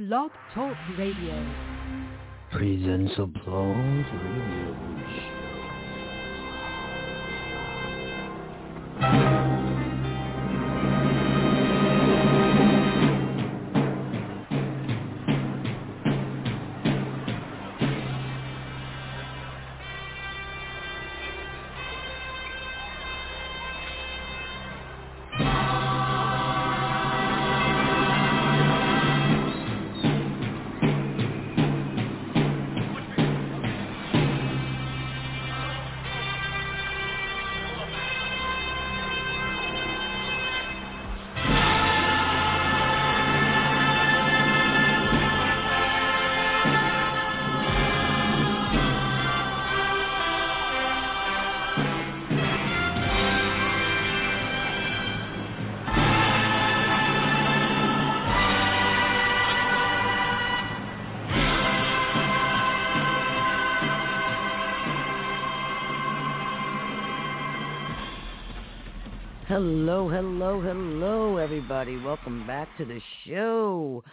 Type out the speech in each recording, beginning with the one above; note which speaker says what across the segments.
Speaker 1: Blog Talk Radio.
Speaker 2: Presents Applause Radio Show. Hello, everybody. Welcome back to the show.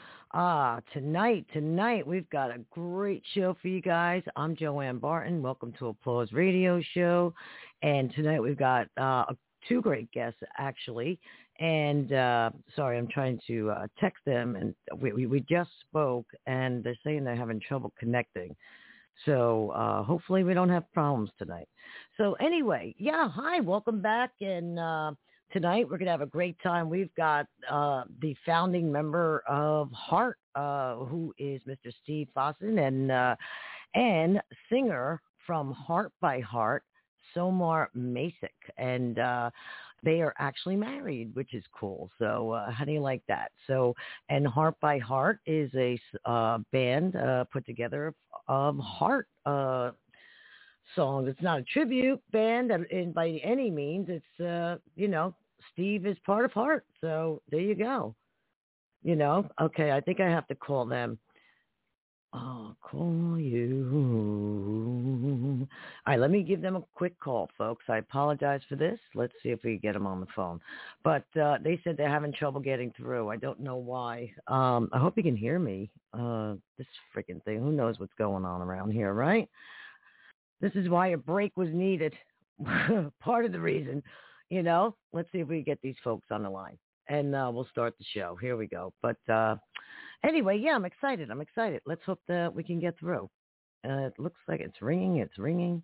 Speaker 2: Tonight we've got a great show for you guys. I'm Joanne Barton. Welcome to Applause Radio Show. And tonight we've got two great guests, actually. And sorry, I'm trying to text them. And we just spoke, and they're saying they're having trouble connecting. So hopefully we don't have problems tonight. So anyway, hi, welcome back. And tonight we're going to have a great time. We've got the founding member of Heart, who is Mr. Steve Fossen, and singer from Heart by Heart, Somar Masick. And they are actually married, which is cool. So how do you like that? So, and Heart by Heart is a band put together of Heart songs. It's not a tribute band by any means. It's, Steve is part of Heart. So there you go. Okay, I think I have to call them. I'll call you. All right, let me give them a quick call, folks. I apologize for this. Let's see if we can get them on the phone. But they said they're having trouble getting through. I don't know why. I hope you can hear me. This freaking thing. Who knows what's going on around here, right? This is why a break was needed. Part of the reason, Let's see if we can get these folks on the line. And we'll start the show. Here we go. But anyway, I'm excited. Let's hope that we can get through. It looks like it's ringing. It's ringing.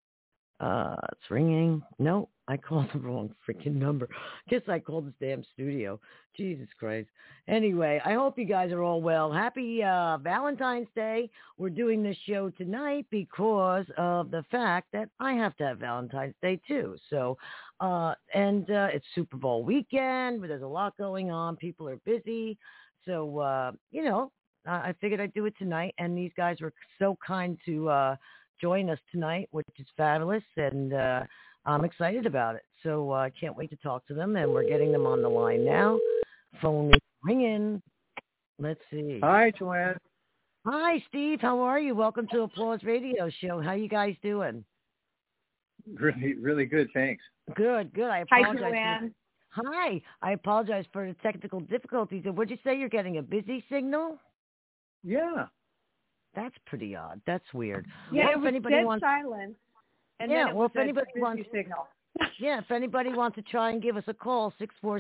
Speaker 2: No, I called the wrong freaking number. Guess I called this damn studio. Jesus Christ. Anyway, I hope you guys are all well. Happy Valentine's Day. We're doing this show tonight because of the fact that I have to have Valentine's Day too. So, it's Super Bowl weekend, but there's a lot going on. People are busy. So, I figured I'd do it tonight. And these guys were so kind to join us tonight, which is fabulous, and I'm excited about it. So I can't wait to talk to them, and we're getting them on the line now. Phone is ringing. Let's see.
Speaker 3: Hi, Joanne.
Speaker 2: Hi, Steve. How are you? Welcome to Applause Radio Show. How you guys doing?
Speaker 3: Really, really good, thanks.
Speaker 2: Good. I apologize.
Speaker 4: Hi, Joanne.
Speaker 2: Hi. I apologize for the technical difficulties. Would you say you're getting a busy signal?
Speaker 3: Yeah.
Speaker 2: That's pretty odd. That's weird.
Speaker 4: Yeah, it was dead silent. And then it was
Speaker 2: if anybody wants
Speaker 4: signal.
Speaker 2: if anybody wants to try and give us a call,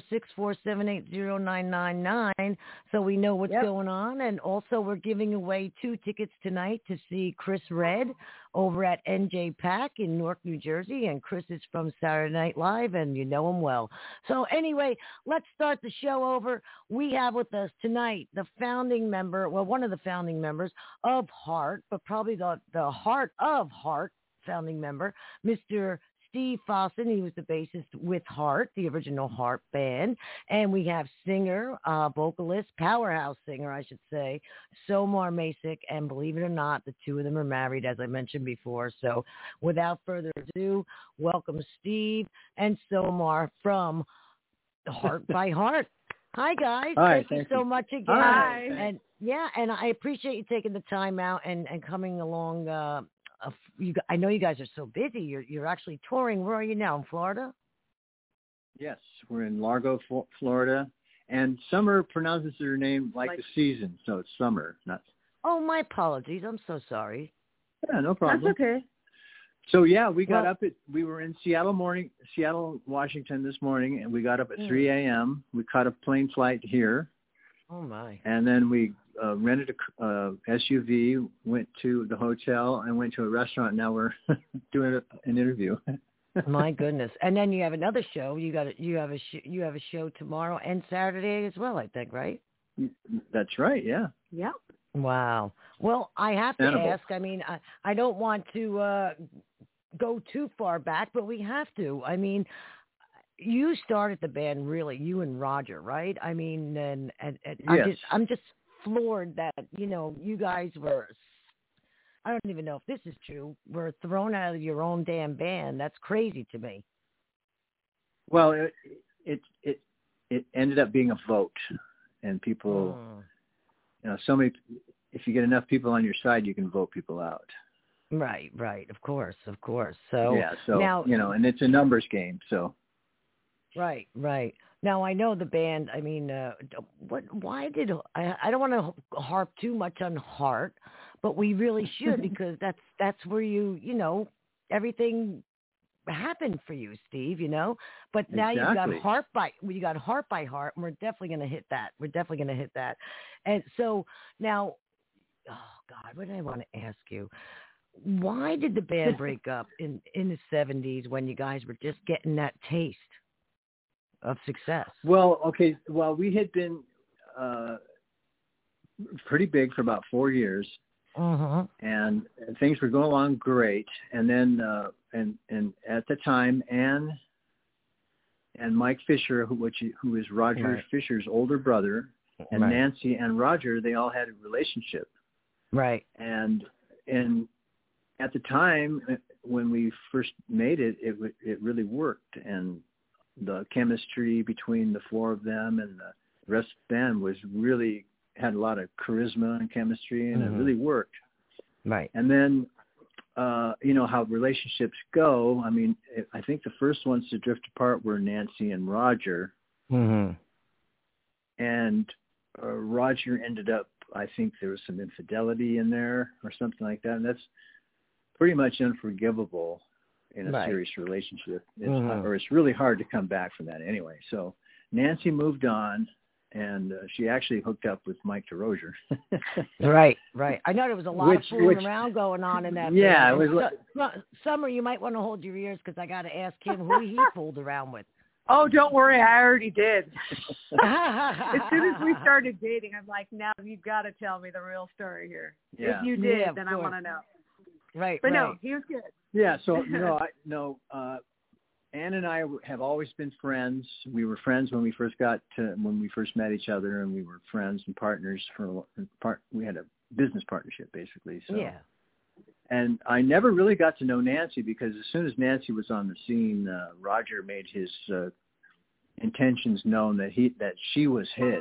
Speaker 2: 646-478-0999, so we know what's going on. And also, we're giving away 2 tickets tonight to see Chris Red over at NJ Pack in Newark, New Jersey. And Chris is from Saturday Night Live, and you know him well. So anyway, let's start the show over. We have with us tonight the founding member, one of the founding members of Heart, but probably the Heart of Heart founding member, Mr. Steve Fossen. He was the bassist with Heart, the original Heart band. And we have singer, vocalist, powerhouse singer, I should say, Somar Masick. And believe it or not, the two of them are married, as I mentioned before. So without further ado, welcome Steve and Somar from Heart by Heart. Hi, guys.
Speaker 3: Hi,
Speaker 2: thank you so much again.
Speaker 4: Hi.
Speaker 2: And I appreciate you taking the time out and coming along. I know you guys are so busy. You're actually touring. Where are you now? In Florida?
Speaker 3: Yes, we're in Largo, Florida, And Summer pronounces her name like the season, so it's Summer, not.
Speaker 2: Oh, my apologies. I'm so sorry.
Speaker 3: Yeah, no problem.
Speaker 4: That's okay.
Speaker 3: So yeah, we were in Seattle, Washington this morning, and we got up at 3 a.m. We caught a plane flight here.
Speaker 2: Oh my!
Speaker 3: And then we rented a SUV, went to the hotel, and went to a restaurant. Now we're doing an interview.
Speaker 2: My goodness! And then you have another show. You have a show tomorrow and Saturday as well, I think, right?
Speaker 3: That's right. Yeah.
Speaker 4: Yeah.
Speaker 2: Wow. Well, I have to ask. I mean, I don't want to go too far back, but we have to. I mean, you started the band, really, you and Roger, right? I mean, and
Speaker 3: yes.
Speaker 2: I'm just floored that, you guys were, I don't even know if this is true, were thrown out of your own damn band. That's crazy to me.
Speaker 3: Well, it ended up being a vote, and people, so many, if you get enough people on your side, you can vote people out.
Speaker 2: Right, of course. So
Speaker 3: yeah, so
Speaker 2: now,
Speaker 3: and it's a numbers game, so.
Speaker 2: Right. Now I know the band. I mean, why did I don't want to harp too much on Heart, but we really should because that's where everything happened for you, Steve. But now
Speaker 3: exactly.
Speaker 2: you got Heart by Heart, and we're definitely going to hit that. And so now, oh God, what did I want to ask you? Why did the band break up in the 70s when you guys were just getting that taste of success?
Speaker 3: Well, okay. Well, we had been pretty big for about 4 years, and things were going along great. And then, and at the time, Ann and Mike Fisher, who is Roger Fisher's older brother, and Nancy and Roger, they all had a relationship.
Speaker 2: Right.
Speaker 3: And at the time when we first made it, it really worked, and the chemistry between the four of them and the rest of the band had a lot of charisma and chemistry, and it really worked.
Speaker 2: Right.
Speaker 3: And then, how relationships go. I mean, I think the first ones to drift apart were Nancy and Roger.
Speaker 2: Mm-hmm.
Speaker 3: And Roger ended up, I think there was some infidelity in there or something like that. And that's pretty much unforgivable in a serious relationship. It's really hard to come back from that anyway. So Nancy moved on, and she actually hooked up with Mike DeRozier.
Speaker 2: Right. I know there was a lot of fooling around going on in that.
Speaker 3: Yeah.
Speaker 2: It was Summer, you might want to hold your ears because I got to ask him who he fooled around with.
Speaker 4: Oh, don't worry. I already did. As soon as we started dating, I'm like, now you've got to tell me the real story here.
Speaker 3: Yeah.
Speaker 4: If you did, then I want to know.
Speaker 2: Right.
Speaker 4: But no, he was good.
Speaker 3: Yeah. So, Ann and I have always been friends. We were friends when we first met each other, and we were friends and partners we had a business partnership basically. So.
Speaker 2: Yeah.
Speaker 3: And I never really got to know Nancy because as soon as Nancy was on the scene, Roger made his intentions known that she was his.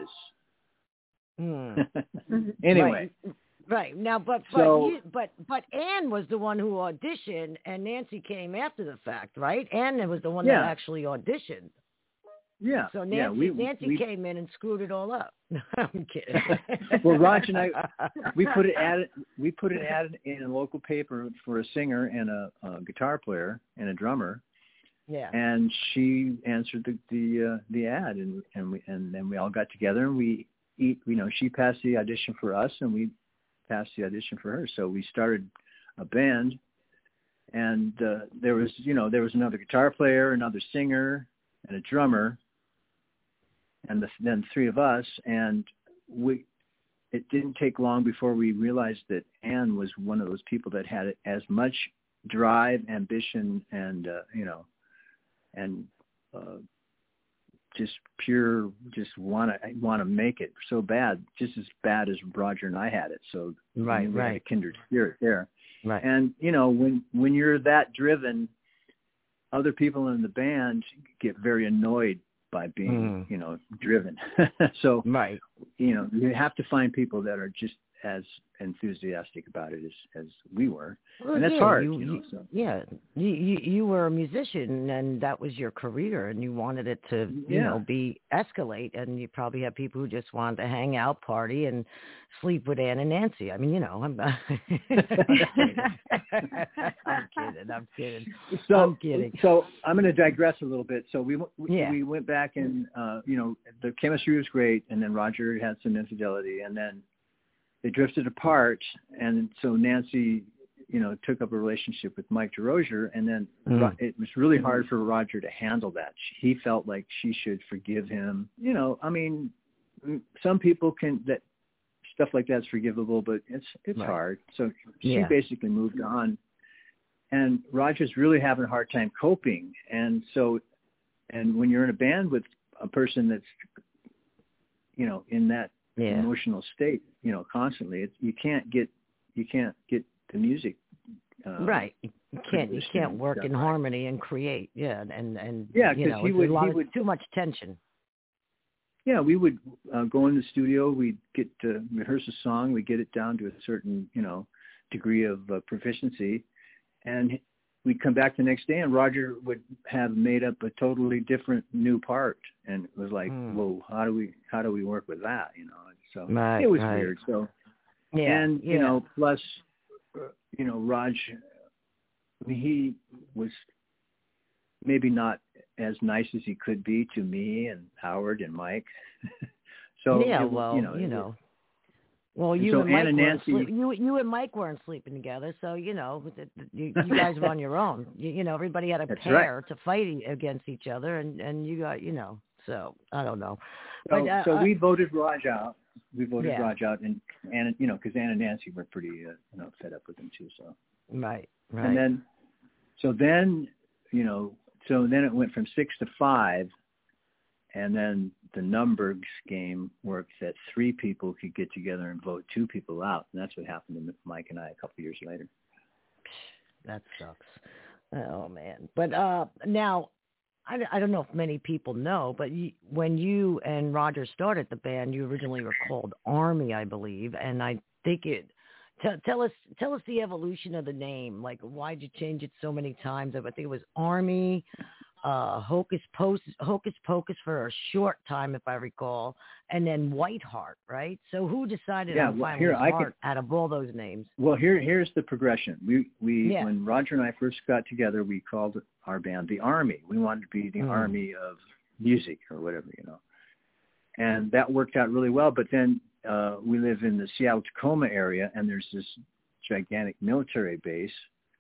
Speaker 3: Anyway.
Speaker 2: Right. Now, but Ann was the one who auditioned, and Nancy came after the fact, right? Ann was the one that actually auditioned.
Speaker 3: Yeah.
Speaker 2: So Nancy came in and screwed it all up. I'm kidding.
Speaker 3: Well, Roger and I, we put an ad in a local paper for a singer and a guitar player and a drummer.
Speaker 2: Yeah.
Speaker 3: And she answered the ad, and then we all got together and she passed the audition for us, and we passed the audition for her. So we started a band, and there was another guitar player, another singer, and a drummer, and then three of us. And it didn't take long before we realized that Ann was one of those people that had as much drive, ambition, and just want to make it so bad, just as bad as Roger and I had it. So we had a kindred spirit there.
Speaker 2: Right.
Speaker 3: And when you're that driven, other people in the band get very annoyed by being driven. So you have to find people that are just as enthusiastic about it as we were, and that's hard.
Speaker 2: You were a musician, and that was your career, and you wanted it to, be escalate, and you probably have people who just wanted to hang out, party, and sleep with Ann and Nancy. I mean, I'm I'm kidding.
Speaker 3: So I'm going to digress a little bit. So we went back, and the chemistry was great, and then Roger had some infidelity, and then they drifted apart, and so Nancy, took up a relationship with Mike DeRozier, and then it was really hard for Roger to handle that. He felt like she should forgive him. Some people that stuff like that's forgivable, but it's hard. So she basically moved on, and Roger's really having a hard time coping. And when you're in a band with a person that's, in that emotional state, constantly, you can't get the music
Speaker 2: right. You can't work in harmony and create. And because too much tension. Yeah, we would go in the studio. We'd get to rehearse a song. We get it down to a certain degree of proficiency, and we'd come back the next day, and Roger would have made up a totally different new part, and it was like, whoa, how do we work with that? So it was weird. So, plus, Raj, he was maybe not as nice as he could be to me and Howard and Mike. So you and Mike weren't sleeping together, so you guys were on your own. Everybody had a pair to fight against each other, and you got So I don't know.
Speaker 3: So we voted Raj out. Raj out, and because Ann and Nancy were pretty fed up with him too. So
Speaker 2: right.
Speaker 3: And then it went from 6 to 5, and then the numbers game worked that 3 people could get together and vote 2 people out, and that's what happened to Mike and I a couple of years later.
Speaker 2: That sucks. Oh man! But now, I don't know if many people know, but when you and Roger started the band, you originally were called Army, I believe, and I think it. Tell us the evolution of the name. Like, why'd you change it so many times? I think it was Army, Hocus Pocus for a short time, if I recall, and then Whiteheart, right? So who decided on finally Heart out of all those names?
Speaker 3: Well, here's the progression. We when Roger and I first got together, we called our band the Army. We wanted to be the Army of music or whatever, and that worked out really well. But then we live in the Seattle-Tacoma area, and there's this gigantic military base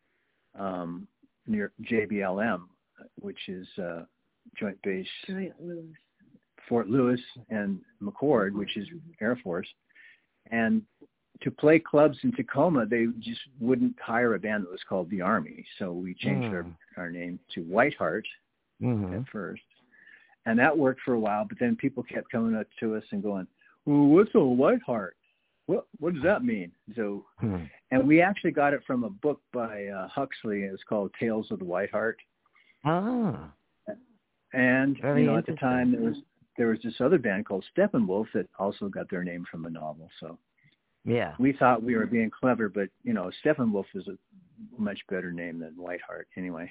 Speaker 3: near JBLM, which is Joint Base Fort Lewis and McChord, which is Air Force. And to play clubs in Tacoma, they just wouldn't hire a band that was called the Army. So we changed our name to Whiteheart at first. And that worked for a while, but then people kept coming up to us and going, well, what's a Whiteheart? What does that mean? So, and we actually got it from a book by Huxley. It was called Tales of the Whiteheart.
Speaker 2: Ah.
Speaker 3: And at the time there was this other band called Steppenwolf that also got their name from a novel. So we thought we were being clever, but Steppenwolf is a much better name than Whiteheart anyway.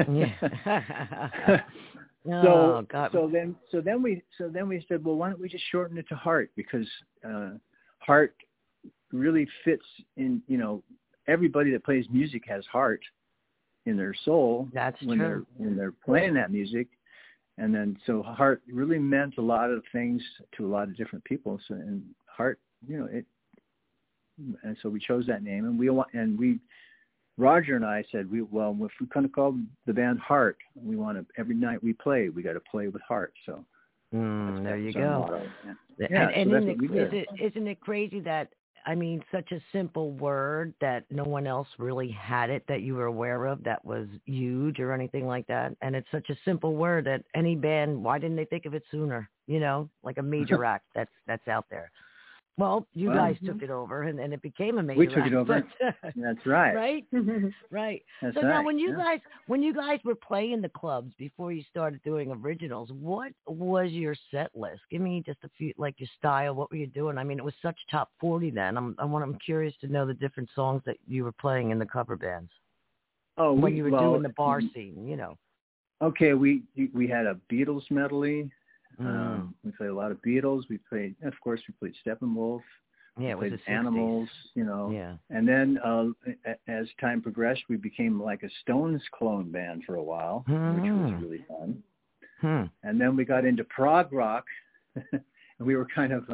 Speaker 3: So then we said, well, why don't we just shorten it to Heart, because heart really fits in. Everybody that plays music has heart in their soul.
Speaker 2: That's
Speaker 3: when
Speaker 2: true.
Speaker 3: When they're playing that music, and then so Heart really meant a lot of things to a lot of different people. So and Heart, it, and so we chose that name, and Roger and I said, if we kind of called the band Heart, we want to, every night we play, we got to play with heart. So
Speaker 2: there you go. Isn't it crazy that, such a simple word that no one else really had it that you were aware of that was huge or anything like that? And it's such a simple word that any band, why didn't they think of it sooner? Like a major act that's out there. Well, you guys took it over, and it became a major.
Speaker 3: We took it over. That's right.
Speaker 2: Right, right.
Speaker 3: That's
Speaker 2: so
Speaker 3: right.
Speaker 2: now, when you guys were playing the clubs before you started doing originals, what was your set list? Give me just a few, like your style. What were you doing? I mean, it was such top 40 then. I'm curious to know the different songs that you were playing in the cover bands.
Speaker 3: Oh,
Speaker 2: when you were doing the bar scene, you know.
Speaker 3: Okay, we had a Beatles medley. We played a lot of Beatles. We played Steppenwolf.
Speaker 2: Yeah,
Speaker 3: we
Speaker 2: it was
Speaker 3: played Animals, you know.
Speaker 2: Yeah.
Speaker 3: And then as time progressed, we became like a Stones clone band for a while, which was really fun. And then we got into prog rock, and we were kind of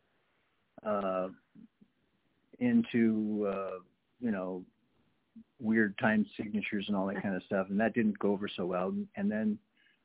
Speaker 3: into you know, weird time signatures and all that kind of stuff, and that didn't go over so well. And then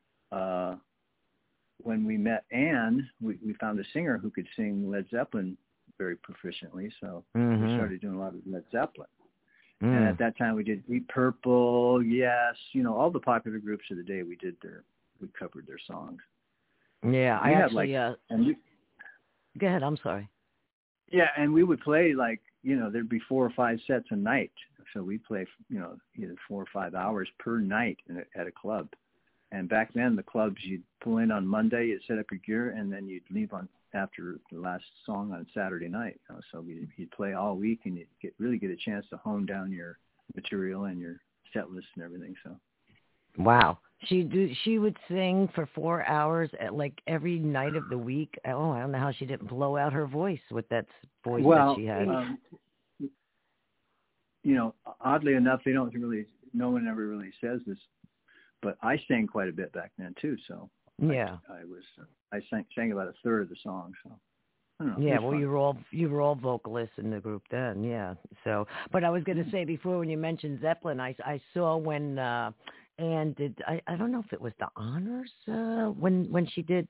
Speaker 3: when we met Ann, we found a singer who could sing Led Zeppelin very proficiently, so we started doing a lot of Led Zeppelin. And at that time we did Deep Purple, Yes, you know, all the popular groups of the day. We covered their songs.
Speaker 2: Yeah,
Speaker 3: we
Speaker 2: I actually go ahead, I'm sorry.
Speaker 3: Yeah, and we would play like, you know, there'd be 4 or 5 sets a night. So we'd play, you know, either 4 or 5 hours per night at a club. And back then, the clubs, you'd pull in on Monday, you'd set up your gear, and then you'd leave on after the last song on Saturday night. You know? So you'd play all week, and you'd really get a chance to hone down your material and your set list and everything. So.
Speaker 2: Wow. She would sing for 4 hours at like every night of the week. Oh, I don't know how she didn't blow out her voice with that voice that she had.
Speaker 3: You know, oddly enough, no one ever really says this, but I sang quite a bit back then too. So
Speaker 2: yeah,
Speaker 3: I sang about a third of the song. So I don't know.
Speaker 2: Yeah, well, you were all vocalists in the group then. Yeah. So, but I was going to say before, when you mentioned Zeppelin, I saw when Ann did. I don't know if it was the honors when she did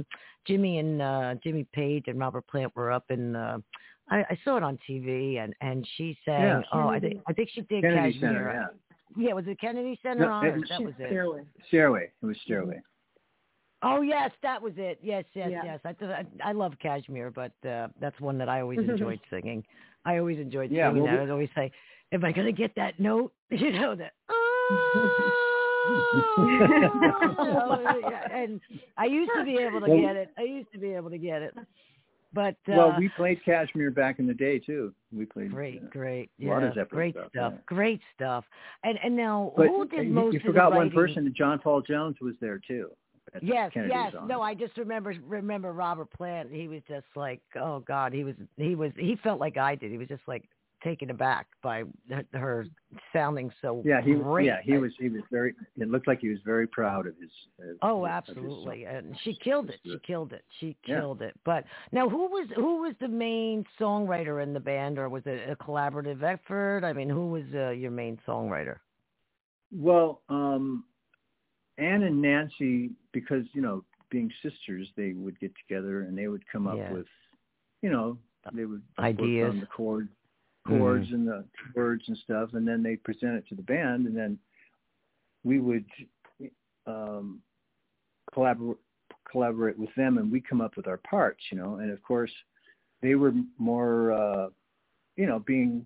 Speaker 2: Jimmy Page and Robert Plant were up in. I saw it on TV, and she sang.
Speaker 3: Yeah.
Speaker 2: Oh, I think she did
Speaker 3: Kennedy
Speaker 2: Kashmir.
Speaker 3: Center,
Speaker 2: Yeah, was it Kennedy Center honors? That was it.
Speaker 3: Stairway. It was Stairway.
Speaker 2: Oh yes, that was it. Yes. I love Kashmir, but that's one that I always enjoyed singing. I always enjoyed singing that. I'd always say, "Am I going to get that note?" You know that. And I used to be able to get it. But
Speaker 3: well, we played Kashmir back in the day too. We played
Speaker 2: great,
Speaker 3: a lot of Zeppelin
Speaker 2: great stuff.
Speaker 3: Yeah.
Speaker 2: Great stuff. And now,
Speaker 3: but
Speaker 2: who did most?
Speaker 3: You
Speaker 2: of
Speaker 3: forgot
Speaker 2: the
Speaker 3: one
Speaker 2: writing?
Speaker 3: person. John Paul Jones was there too.
Speaker 2: Yes. No, I just remember Robert Plant. He was just like, oh God, he felt like I did. He was just like taken aback by her sounding so great.
Speaker 3: He was very. It looked like he was very proud of his.
Speaker 2: Absolutely, and she killed it. She killed it. But now, who was the main songwriter in the band, or was it a collaborative effort? I mean, who was your main songwriter?
Speaker 3: Well, Ann and Nancy, because being sisters, they would get together and they would come up with, they would
Speaker 2: ideas
Speaker 3: work on the chords and the words and stuff, and then they present it to the band, and then we would collaborate with them, and we come up with our parts, and of course they were more, being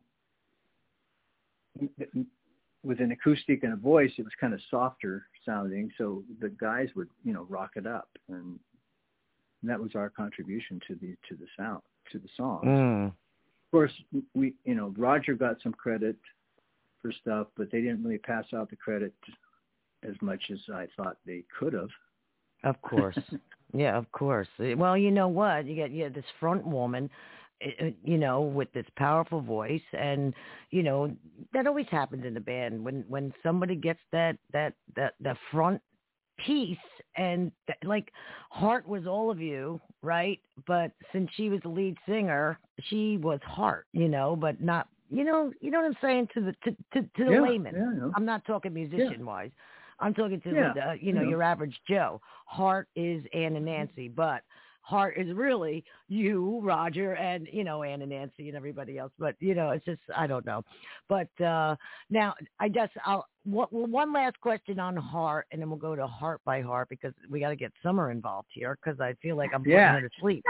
Speaker 3: with an acoustic and a voice, it was kind of softer sounding, so the guys would, rock it up, and that was our contribution to the sound, to the songs. Of course, we, Roger got some credit for stuff, but they didn't really pass out the credit as much as I thought they could have.
Speaker 2: Of course. Yeah, of course. Well, you know what? You get this front woman, with this powerful voice, and, that always happens in the band when somebody gets that front piece, and like Hart was all of you, right? But since she was the lead singer, she was Hart, but not, you know what I'm saying, to the layman.
Speaker 3: Yeah,
Speaker 2: I'm not talking musician wise. I'm talking to your average Joe. Hart is Ann and Nancy, but Hart is really you, Roger, and, Ann and Nancy and everybody else. But, it's just, I don't know. But now I guess one last question on Hart, and then we'll go to Heart by Heart, because we got to get Summer involved here, because I feel like I'm putting her to sleep.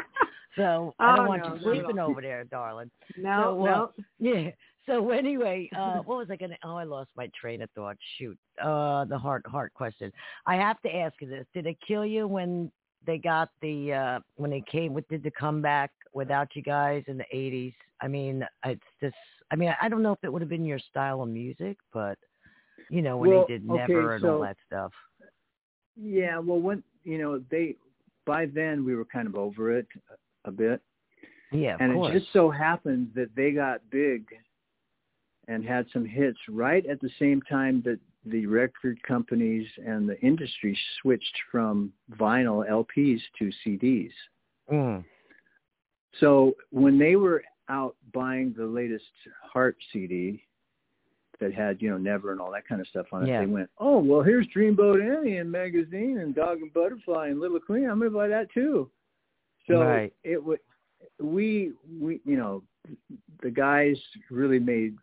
Speaker 2: So I don't want you sleeping over there, darling.
Speaker 4: No.
Speaker 2: Yeah. So anyway, what was I going to, I lost my train of thought. Shoot. The heart question. I have to ask you this. Did it kill you when they got when they did the comeback without you guys in the 80s? I mean, I don't know if it would have been your style of music, but, when they did Never and all that stuff.
Speaker 3: Yeah, well, when, by then we were kind of over it a bit.
Speaker 2: Yeah, of
Speaker 3: and
Speaker 2: course.
Speaker 3: It just so happened that they got big and had some hits right at the same time that the record companies and the industry switched from vinyl LPs to CDs.
Speaker 2: Mm.
Speaker 3: So when they were out buying the latest Heart CD that had, Never and all that kind of stuff on it, They went, oh, well, here's Dreamboat Annie and Magazine and Dog and Butterfly and Little Queen. I'm going to buy that too. So it would, we, the guys really made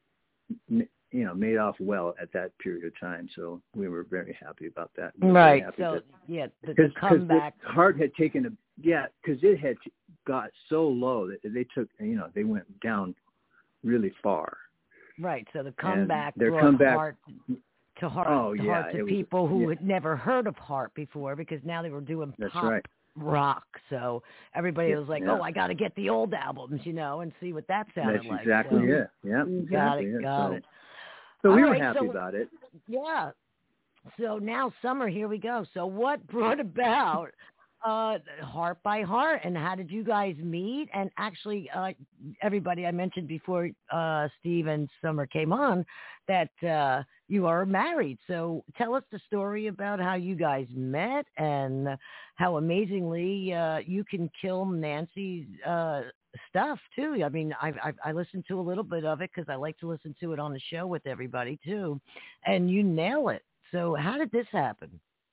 Speaker 3: off well at that period of time. So we were very happy about that.
Speaker 2: Right. So, the comeback.
Speaker 3: Because Heart had taken because it had got so low that they took, they went down really far.
Speaker 2: Right. So the comeback
Speaker 3: Heart
Speaker 2: to people who had never heard of Heart before, because now they were doing pop rock. So everybody was like, oh, I got to get the old albums, and see what that sounded like.
Speaker 3: That's exactly it. Yeah.
Speaker 2: Got it.
Speaker 3: So we were happy about it.
Speaker 2: Yeah. So now summer, here we go. So what brought about Heart by Heart, and how did you guys meet? And actually, everybody, I mentioned before Steve and Summer came on that you are married. So tell us the story about how you guys met and how amazingly you can kill Nancy's stuff too. I mean, I listened to a little bit of it because I like to listen to it on the show with everybody too, and you nail it. So how did this happen?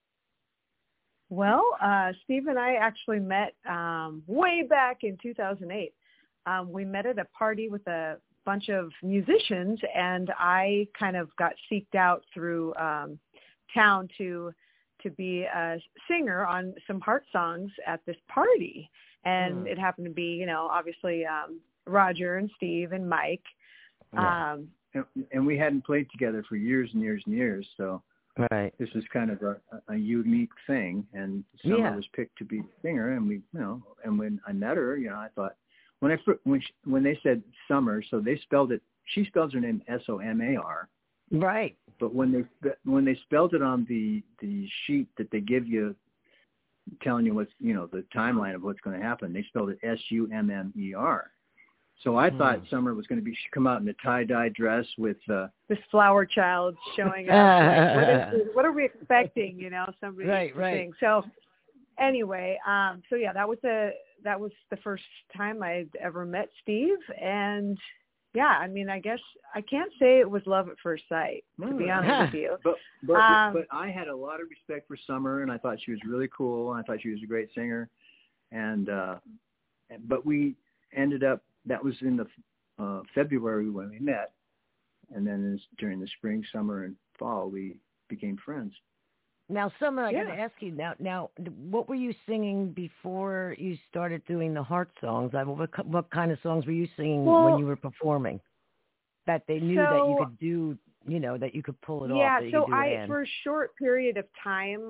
Speaker 4: Well, Steve and I actually met way back in 2008. We met at a party with a bunch of musicians, and I kind of got seeked out through town to be a singer on some Heart songs at this party. And it happened to be, obviously Roger and Steve and Mike.
Speaker 3: Yeah. And we hadn't played together for years and years and years, so this was kind of a unique thing. And Summer was picked to be the singer, and we, and when I met her, I thought when they said Summer, so they spelled it. She spells her name Somar.
Speaker 2: Right.
Speaker 3: But when they spelled it on the sheet that they give you, telling you what's, the timeline of what's going to happen, they spelled it Summer. So I thought Summer was going to come out in a tie-dye dress with
Speaker 4: this flower child showing up. Like, what are we expecting? Somebody to sing. So anyway, that was the first time I'd ever met Steve, and I mean, I guess I can't say it was love at first sight, to be honest with you.
Speaker 3: But I had a lot of respect for Summer, and I thought she was really cool, and I thought she was a great singer. And but we ended up, that was in the February when we met, and then during the spring, summer, and fall, we became friends.
Speaker 2: Now, Summer, I got to ask you now, what were you singing before you started doing the Heart songs? What kind of songs were you singing when you were performing? That they knew that you could do, that you could pull it off.
Speaker 4: Yeah, so for a short period of time,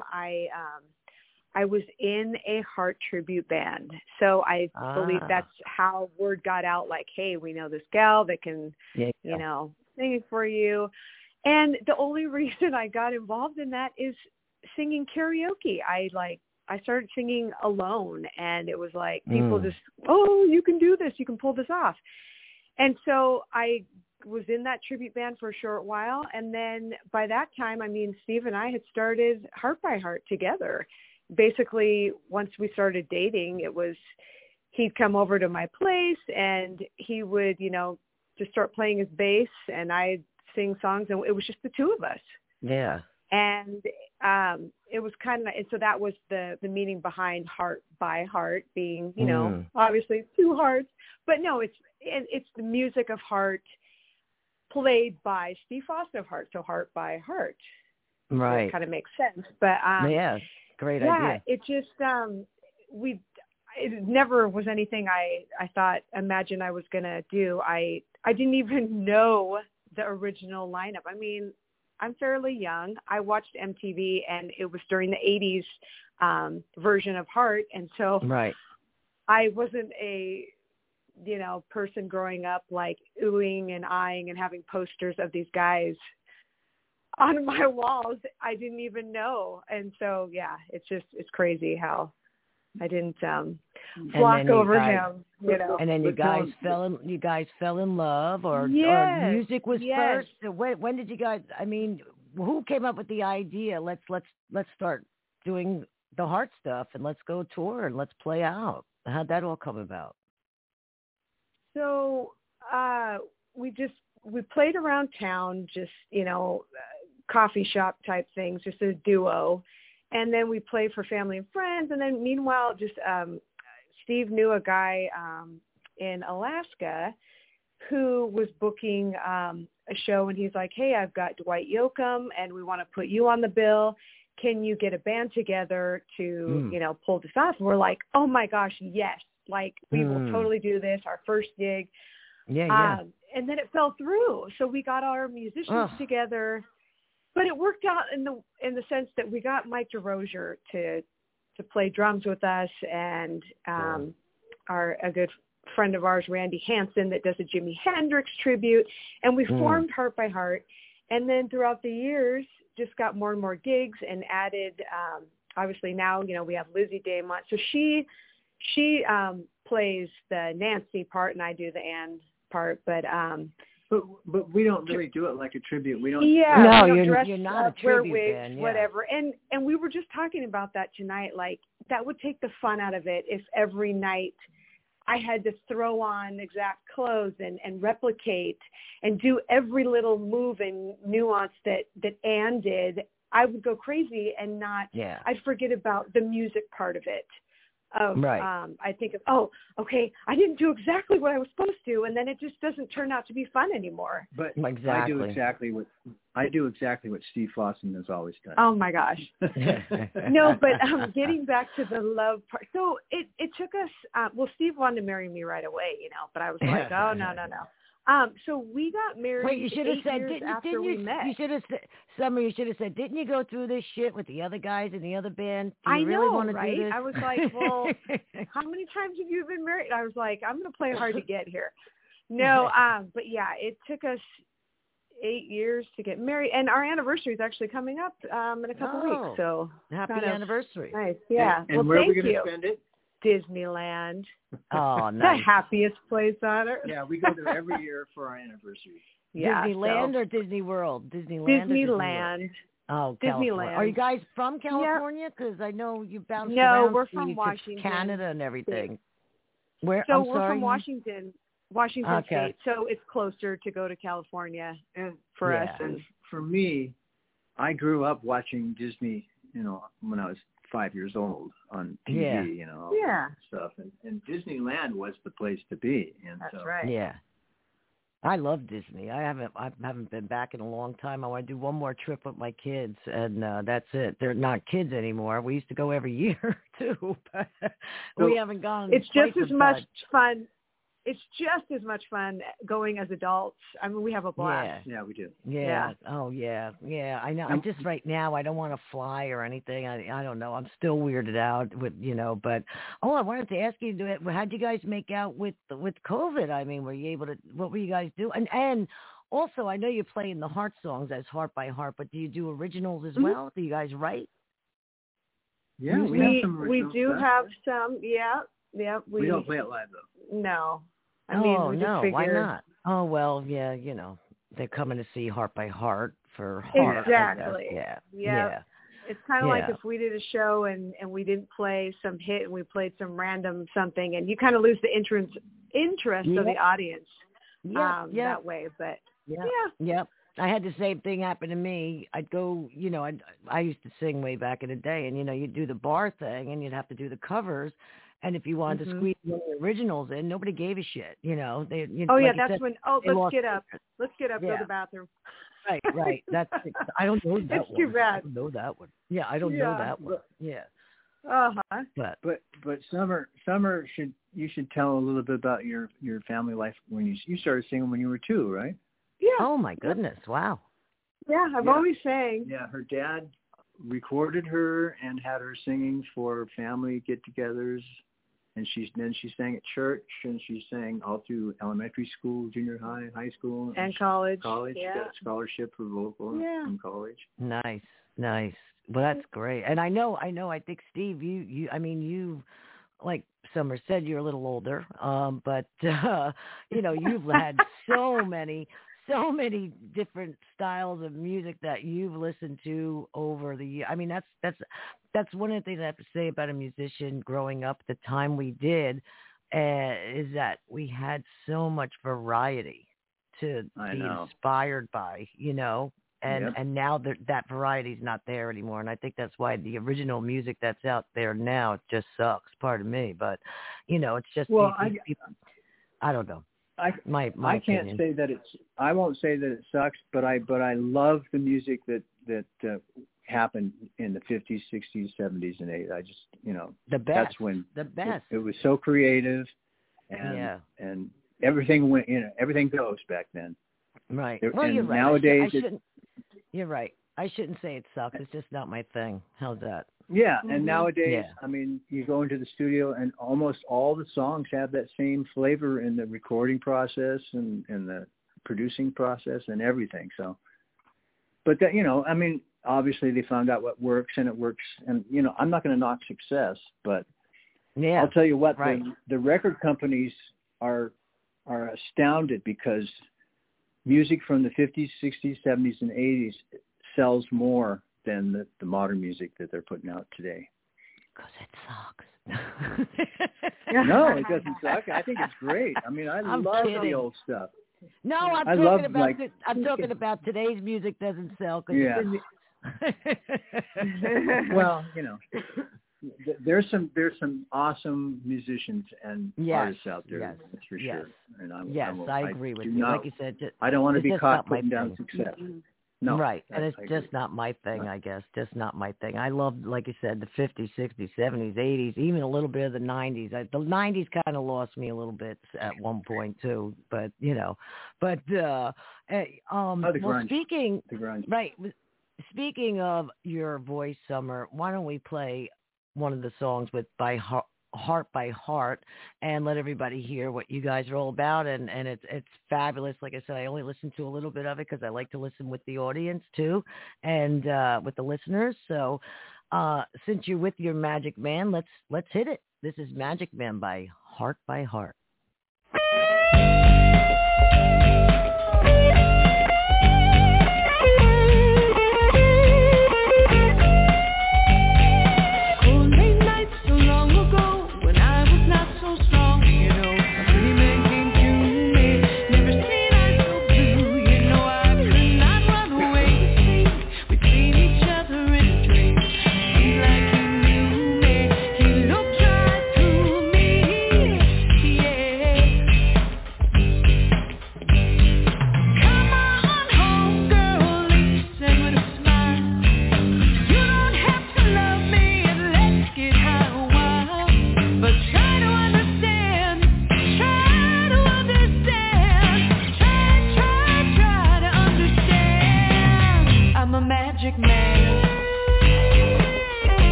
Speaker 4: I was in a Heart tribute band. So I believe that's how word got out, like, hey, we know this gal that can, sing it for you. And the only reason I got involved in that is singing karaoke. I started singing alone, and it was like people just, oh, you can do this, you can pull this off. And so I was in that tribute band for a short while, and then by that time, I mean, Steve and I had started Heart by Heart together. Basically, once we started dating, it was he'd come over to my place, and he would, just start playing his bass, and I'd sing songs, and it was just the two of us.
Speaker 2: Yeah.
Speaker 4: And it was kind of, and so that was the meaning behind Heart by Heart being, obviously two hearts, but no, it's the music of Heart played by Steve Foss of Heart, so Heart by Heart. Right. It kind of makes sense, but
Speaker 2: great idea.
Speaker 4: It just it never was anything I imagined I was going to do. I didn't even know the original lineup. I mean, I'm fairly young. I watched MTV, and it was during the 80s version of Heart. And so
Speaker 2: right.
Speaker 4: I wasn't a, person growing up like oohing and eyeing and having posters of these guys on my walls. I didn't even know. And so, yeah, it's crazy how I didn't flock over him,
Speaker 2: And then you guys fell in love, or music was first. When did you guys? I mean, who came up with the idea? Let's start doing the Heart stuff, and let's go tour and let's play out. How'd that all come about?
Speaker 4: So we played around town, just coffee shop type things, just a duo. And then we played for family and friends. And then meanwhile, just Steve knew a guy in Alaska who was booking a show. And he's like, hey, I've got Dwight Yoakam, and we want to put you on the bill. Can you get a band together to, pull this off? And we're like, oh, my gosh, yes. Like, we will totally do this, our first gig.
Speaker 2: Yeah.
Speaker 4: And then it fell through. So we got our musicians together. But it worked out in the sense that we got Mike DeRozier to play drums with us, and a good friend of ours, Randy Hansen, that does a Jimi Hendrix tribute, and we formed Heart by Heart. And then throughout the years, just got more and more gigs and added. Obviously now we have Lizzie Daymont, so she plays the Nancy part, and I do the Ann part, but.
Speaker 3: But we don't really do it like a tribute. We don't.
Speaker 4: Yeah,
Speaker 2: no,
Speaker 4: we don't
Speaker 2: you're not a tribute
Speaker 4: wear wigs,
Speaker 2: band,
Speaker 4: whatever. And we were just talking about that tonight. Like, that would take the fun out of it if every night I had to throw on exact clothes and replicate and do every little move and nuance that Ann did. I would go crazy and not.
Speaker 2: Yeah.
Speaker 4: I'd forget about the music part of it.
Speaker 2: Right.
Speaker 4: I think of, okay, I didn't do exactly what I was supposed to, and then it just doesn't turn out to be fun anymore.
Speaker 3: But
Speaker 2: exactly.
Speaker 3: I do exactly what Steve Fossen has always done.
Speaker 4: Oh my gosh. No, but getting back to the love part. So it took us. Steve wanted to marry me right away, but I was like, oh no. So we got married.
Speaker 2: Wait, you should have said,
Speaker 4: after we met.
Speaker 2: You should have said, Summer, you should have said, didn't you go through this shit with the other guys in the other band? Do you really want to
Speaker 4: right?
Speaker 2: do this?
Speaker 4: I was like, well, how many times have you been married? I was like, I'm going to play hard to get here. No, but yeah, it took us 8 years to get married, and our anniversary is actually coming up in a couple weeks. So
Speaker 2: happy anniversary!
Speaker 4: Nice, yeah.
Speaker 3: And where are we going to spend it?
Speaker 4: Disneyland.
Speaker 2: Oh, nice.
Speaker 4: The happiest place on earth.
Speaker 3: Yeah, we go there every year for our anniversary.
Speaker 2: Yeah, Disneyland or Disney World? Disneyland. Oh,
Speaker 4: Disneyland.
Speaker 2: California. Are you guys from California? Because I know you bounced
Speaker 4: No,
Speaker 2: around.
Speaker 4: we're from Washington,
Speaker 2: Canada, and everything. Where?
Speaker 4: So
Speaker 2: we're
Speaker 4: from Washington State. So it's closer to go to California for us.
Speaker 3: And for me, I grew up watching Disney. When I was 5 years old on TV, stuff. And Disneyland was the place to be. And
Speaker 4: that's right.
Speaker 2: Yeah. I love Disney. I haven't been back in a long time. I want to do one more trip with my kids, and that's it. They're not kids anymore. We used to go every year too, but we haven't gone.
Speaker 4: It's just as much fun. It's just as much fun going as adults. I mean, we have a blast.
Speaker 3: Yeah, we do.
Speaker 2: Yeah. Oh, yeah. Yeah, I know. I just right now, I don't want to fly or anything. I don't know. I'm still weirded out with, but, I wanted to ask you, how'd you guys make out with COVID? I mean, were you able to, what were you guys doing? And also, I know you're playing the Heart songs as Heart by Heart, but do you do originals as well? Do you guys write?
Speaker 3: Yeah, we have some originals.
Speaker 4: We do have some, yeah.
Speaker 3: We don't play it live, though.
Speaker 4: No. I mean, we just figured...
Speaker 2: why not? Oh, well, yeah, they're coming to see Heart by Heart for Heart.
Speaker 4: Exactly.
Speaker 2: Yeah.
Speaker 4: It's kind of like if we did a show and we didn't play some hit and we played some random something, and you kind of lose the interest of the audience that way. But,
Speaker 2: Yep. I had the same thing happen to me. I'd go, I used to sing way back in the day, and, you'd do the bar thing, and you'd have to do the covers. And if you wanted to squeeze the originals in, nobody gave a shit,
Speaker 4: that's when, let's get up, go to the bathroom.
Speaker 2: Right. That's, I don't know that
Speaker 4: it's
Speaker 2: one.
Speaker 4: Too bad.
Speaker 2: I don't know that one. Yeah, I don't know that one. Yeah.
Speaker 3: But Summer you should tell a little bit about your family life when you started singing when you were 2, right?
Speaker 4: Yeah.
Speaker 2: Oh my goodness! Wow.
Speaker 4: Yeah, I've always sang.
Speaker 3: Yeah, her dad recorded her and had her singing for family get-togethers, and she sang at church, and she sang all through elementary school, junior high, high school,
Speaker 4: and college.
Speaker 3: College, yeah. Got a scholarship for vocal in college.
Speaker 2: Nice. Well, that's great. And I know. I think Steve, you. I mean, you, like Summer said, you're a little older, but you've had so many different styles of music that you've listened to over the years. I mean, that's one of the things I have to say about a musician growing up the time we did, is that we had so much variety to be inspired by, and now that variety is not there anymore. And I think that's why the original music that's out there now just sucks, pardon me. But, it's just these people, I don't know. I can't
Speaker 3: say that I won't say that it sucks, but I love the music that happened in the 50s, 60s, 70s, and 80s. I just,
Speaker 2: the best.
Speaker 3: That's when
Speaker 2: the best.
Speaker 3: It was so creative, and everything went, everything goes back then.
Speaker 2: Right. Well, you're right.
Speaker 3: Nowadays,
Speaker 2: you're right. I shouldn't say it sucks. It's just not my thing. How's that?
Speaker 3: Yeah, and nowadays, I mean, you go into the studio and almost all the songs have that same flavor in the recording process and the producing process and everything. So, but that, I mean, obviously they found out what works and it works. And, I'm not going to knock success, but I'll tell you what, the record companies are astounded because music from the 50s, 60s, 70s, and 80s sells more than the modern music that they're putting out today.
Speaker 2: Because it sucks.
Speaker 3: No, it doesn't suck. I think it's great. I mean, I'm love
Speaker 2: kidding.
Speaker 3: The old stuff.
Speaker 2: No, I'm talking about today's music doesn't sell.
Speaker 3: Yeah. Well, there's some awesome musicians and artists out there.
Speaker 2: Yes,
Speaker 3: that's for sure. And
Speaker 2: I agree with you. Like you said,
Speaker 3: I don't want to be caught putting down success. No,
Speaker 2: right, and it's just not my thing, I guess. Just not my thing. I love, like you said, the 50s, 60s, 70s, 80s, even a little bit of the 90s. The 90s kind of lost me a little bit at one point too, but well, speaking of your voice, Summer, why don't we play one of the songs with Heart by Heart and let everybody hear what you guys are all about, and it's fabulous. Like I said, I only listened to a little bit of it because I like to listen with the audience too, and with the listeners. So since you're with your Magic Man, let's hit it. This is Magic Man by Heart by Heart.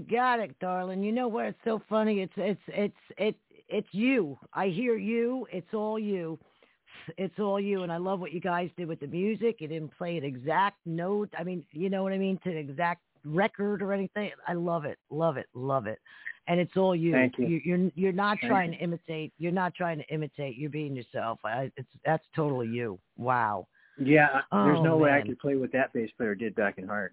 Speaker 2: got it, darling. You know what? It's so funny. It's you. I hear you. It's all you. It's all you. And I love what you guys did with the music. You didn't play an exact note. I mean, you know what I mean? To an exact record or anything. I love it. Love it. Love it. And it's all you.
Speaker 3: Thank you.
Speaker 2: You're not trying to imitate. You're not trying to imitate. You're being yourself. That's totally you. Wow.
Speaker 3: Yeah. There's no way I
Speaker 2: man.
Speaker 3: could play what that bass player did back in Heart.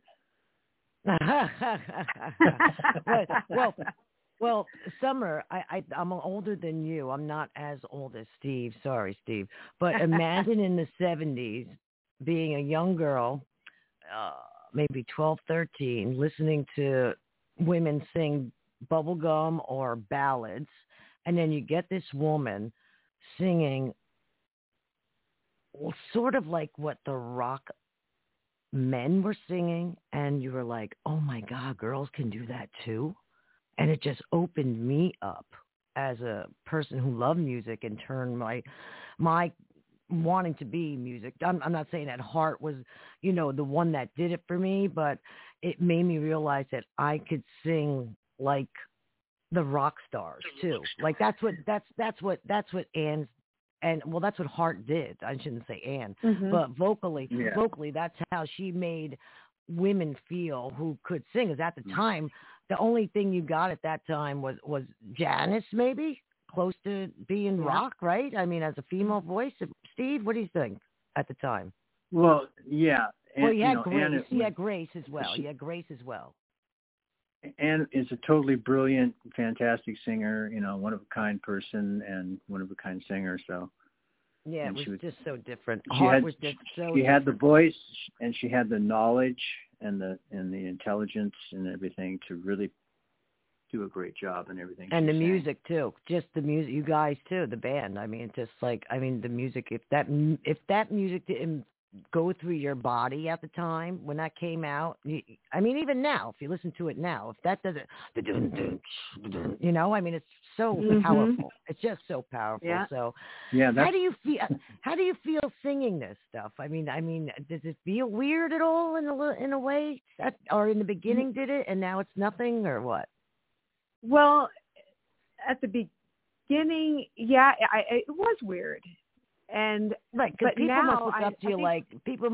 Speaker 2: Well, Summer, I'm older than you. I'm not as old as Steve. Sorry, Steve. But imagine in the 70s being a young girl, maybe 12, 13, listening to women sing bubblegum or ballads, and then you get this woman singing sort of like what the rock men were singing, and you were like, oh my God, girls can do that too. And it just opened me up as a person who loved music and turned my wanting to be music. I'm not saying that Heart was, the one that did it for me, but it made me realize that I could sing like the rock stars too. Like that's what Ann's, and well, that's what Heart did. I shouldn't say Ann, but vocally, that's how she made women feel who could sing. Because at the time, the only thing you got at that time was Janis, maybe close to being rock, right? I mean, as a female voice. Steve, what do you think at the time?
Speaker 3: Well, yeah.
Speaker 2: Well, you had Grace. You had Grace as well.
Speaker 3: Ann is a totally brilliant, fantastic singer, one of a kind person and one of a kind singer. So
Speaker 2: yeah, it was just so different.
Speaker 3: She had the voice and she had the knowledge and the intelligence and everything to really do a great job and everything.
Speaker 2: And the music too, just the music, you guys too, the band. I mean, the music. If that music didn't go through your body at the time when that came out, I mean, even now, if you listen to it now, if that doesn't, I mean, it's so powerful. It's just so powerful.
Speaker 4: Yeah.
Speaker 2: So,
Speaker 3: yeah.
Speaker 2: How do you feel singing this stuff? I mean, does it feel weird at all in a way, or in the beginning did it, and now it's nothing, or what?
Speaker 4: Well, at the beginning, yeah, it was weird. And
Speaker 2: right, because people
Speaker 4: now,
Speaker 2: must look up to you like people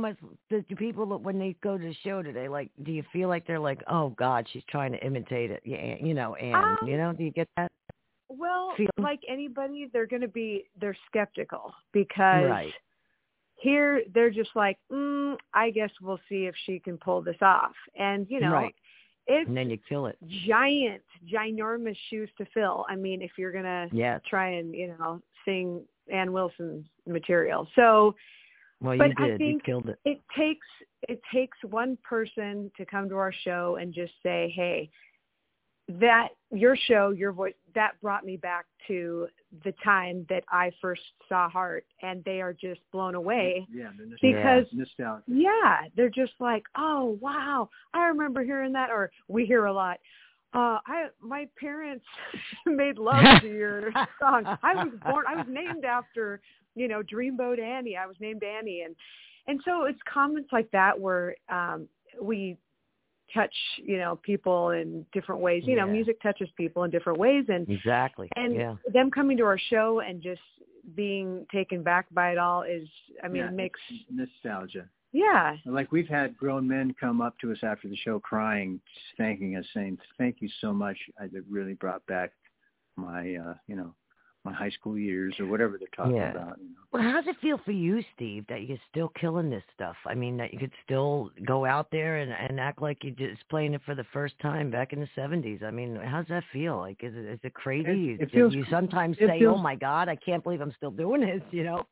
Speaker 2: when they go to the show today. Like, do you feel like they're like, oh God, she's trying to imitate it? Yeah, and do you get that?
Speaker 4: Well, like anybody, they're skeptical because here they're just like, I guess we'll see if she can pull this off, and it's
Speaker 2: and then you kill it.
Speaker 4: Ginormous shoes to fill. I mean, if you're gonna try and sing Ann Wilson's material. So,
Speaker 2: well,
Speaker 4: but
Speaker 2: you did.
Speaker 4: I think
Speaker 2: you killed it.
Speaker 4: It takes one person to come to our show and just say, hey, that your show, your voice, that brought me back to the time that I first saw Heart, and they are just blown away.
Speaker 3: Yeah,
Speaker 4: because
Speaker 3: nostalgia.
Speaker 4: Yeah, they're just like, oh wow, I remember hearing that, or we hear a lot. My parents made love to your song. I was named after, Dreamboat Annie. I was named Annie. And so it's comments like that where we touch, people in different ways. Music touches people in different ways. And
Speaker 2: exactly.
Speaker 4: And them coming to our show and just being taken back by it all is, it makes
Speaker 3: nostalgia.
Speaker 4: Yeah.
Speaker 3: Like we've had grown men come up to us after the show crying, thanking us, saying, thank you so much. It really brought back my, my high school years or whatever they're talking about.
Speaker 2: Well, how does it feel for you, Steve, that you're still killing this stuff? I mean, that you could still go out there and act like you're just playing it for the first time back in the 70s. I mean, how does that feel? Like, is it crazy? You sometimes say, oh, my God, I can't believe I'm still doing this,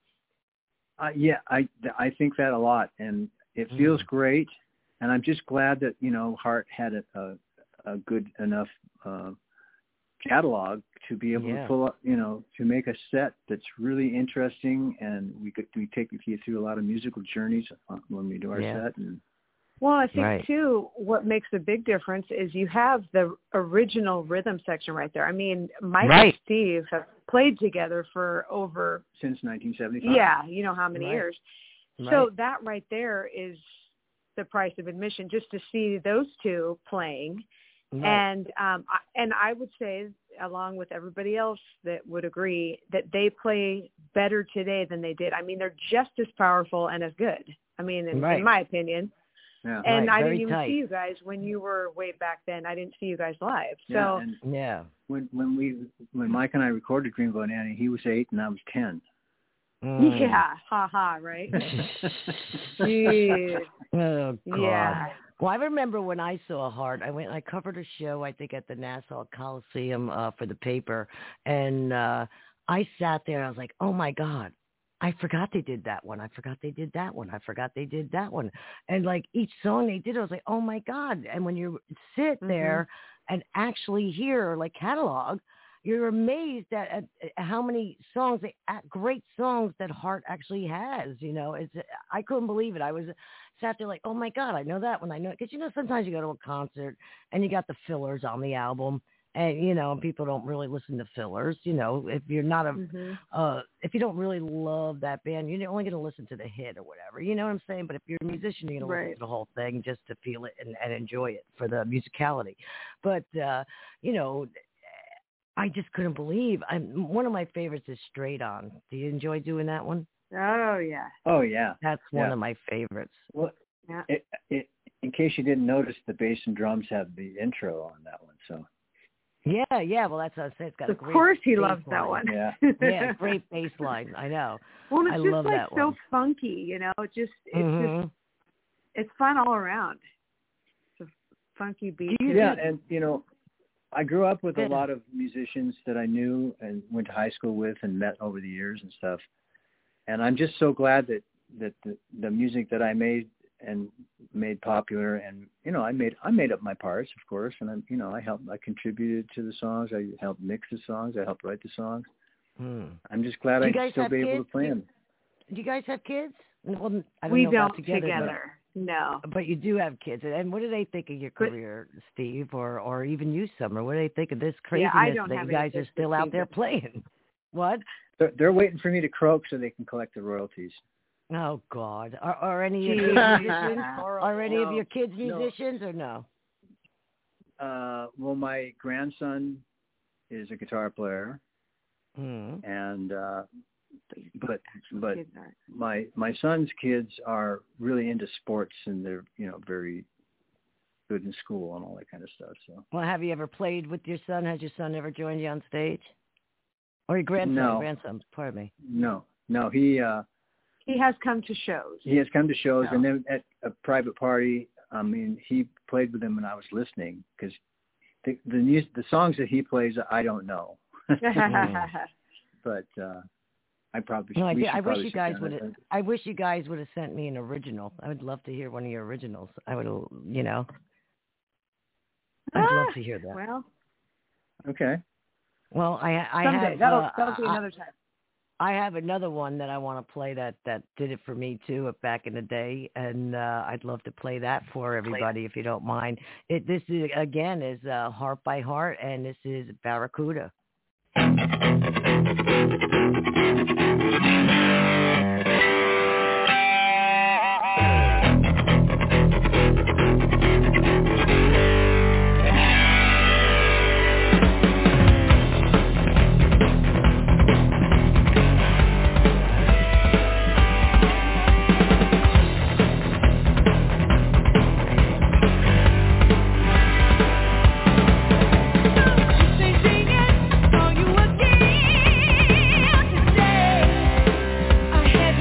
Speaker 3: Yeah, I think that a lot, and it feels great, and I'm just glad that Heart had a good enough catalog to be able to pull up, to make a set that's really interesting, and we take you through a lot of musical journeys when we do our set. And
Speaker 4: well, I think too, what makes a big difference is you have the original rhythm section right there. I mean, Mike and Steve have played together for
Speaker 3: since 1975.
Speaker 4: Yeah, you know how many years. So that right there is the price of admission, just to see those two playing. And I would say, along with everybody else that would agree, that they play better today than they did. I mean, they're just as powerful and as good. I mean, in my opinion.
Speaker 3: Yeah.
Speaker 4: And I didn't even see you guys when you were way back then. I didn't see you guys live. So
Speaker 3: when Mike and I recorded Greenbow and Annie, he was 8 and I was 10.
Speaker 4: Yeah, right? Jeez.
Speaker 2: Oh, God.
Speaker 4: Yeah.
Speaker 2: Well, I remember when I saw Heart, I covered a show, I think, at the Nassau Coliseum for the paper, and I sat there, I was like, oh, my God, I forgot they did that one. I forgot they did that one. I forgot they did that one. And, like, each song they did, I was like, oh, my God. And when you sit there and actually hear, like, catalog, you're amazed at how many songs, great songs that Heart actually has. You know, I couldn't believe it. I was sat there like, oh my God, I know that one. I know, because sometimes you go to a concert and you got the fillers on the album, and and people don't really listen to fillers. If you're not if you don't really love that band, you're only going to listen to the hit or whatever. You know what I'm saying? But if you're a musician, you're going to listen to the whole thing just to feel it and enjoy it for the musicality. But I just couldn't believe. One of my favorites is Straight On. Do you enjoy doing that one?
Speaker 4: Oh, yeah.
Speaker 3: Oh, yeah.
Speaker 2: That's one of my favorites.
Speaker 3: Well, in case you didn't notice, the bass and drums have the intro on that one. So.
Speaker 2: Yeah. Well, that's what I said. It's got
Speaker 4: of course he loves that one.
Speaker 3: Yeah.
Speaker 2: Great bass line. I know.
Speaker 4: Well, it's
Speaker 2: I
Speaker 4: just
Speaker 2: love
Speaker 4: like
Speaker 2: that
Speaker 4: so
Speaker 2: one.
Speaker 4: funky, it's fun all around. It's a funky beat.
Speaker 3: Yeah, and I grew up with a lot of musicians that I knew and went to high school with and met over the years and stuff. And I'm just so glad that the music that I made popular, and I made up my parts, of course, and I contributed to the songs. I helped mix the songs. I helped write the songs. I'm just glad I still be able to play them.
Speaker 2: Do you guys have kids? Well,
Speaker 4: we don't together. No.
Speaker 2: But you do have kids. And what do they think of your career, Steve, or even you, Summer? What do they think of this craziness that you guys are still out there playing? What?
Speaker 3: They're waiting for me to croak so they can collect the royalties.
Speaker 2: Oh, God. Are any of your musicians? Are any of your kids musicians or no?
Speaker 3: Well, my grandson is a guitar player. And but my son's kids are really into sports, and they're very good in school and all that kind of stuff. So.
Speaker 2: Well, have you ever played with your son? Has your son ever joined you on stage? Or your grandson?
Speaker 3: No.
Speaker 2: Grandson, pardon me.
Speaker 3: No. He
Speaker 4: has come to shows.
Speaker 3: He has come to shows, and then at a private party, he played with them, and I was listening because the songs that he plays, I don't know. But I probably should.
Speaker 2: No, I wish you guys would. I wish you guys would have sent me an original. I would love to hear one of your originals. I would, I'd love to hear that.
Speaker 4: Well,
Speaker 3: okay.
Speaker 2: Well, I
Speaker 4: someday.
Speaker 2: have.
Speaker 4: That'll be another time.
Speaker 2: I have another one that I want to play that did it for me too back in the day, and I'd love to play that for everybody if you don't mind. This is again is Heart by Heart, and this is Barracuda.
Speaker 5: I had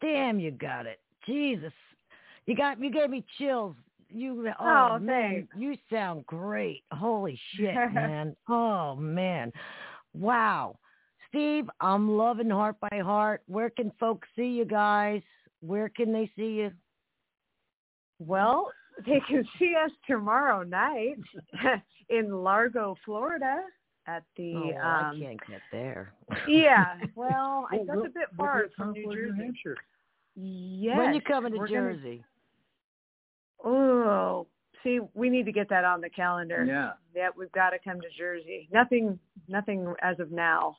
Speaker 2: Damn, you got it. Jesus. You gave me chills.
Speaker 4: Oh,
Speaker 2: man,
Speaker 4: thanks.
Speaker 2: you sound great. Holy shit, man. Oh, man. Wow. Steve, I'm loving Heart by Heart. Where can folks see you guys? Where can they see you?
Speaker 4: Well, they can see us tomorrow night in Largo, Florida at the...
Speaker 2: I can't get there.
Speaker 4: Yeah, well, that's a bit far from New Jersey.
Speaker 3: New Hampshire.
Speaker 4: Yes.
Speaker 2: When you coming to Jersey?
Speaker 4: Oh, see, we need to get that on the calendar.
Speaker 3: Yeah,
Speaker 4: we've got to come to Jersey. Nothing as of now.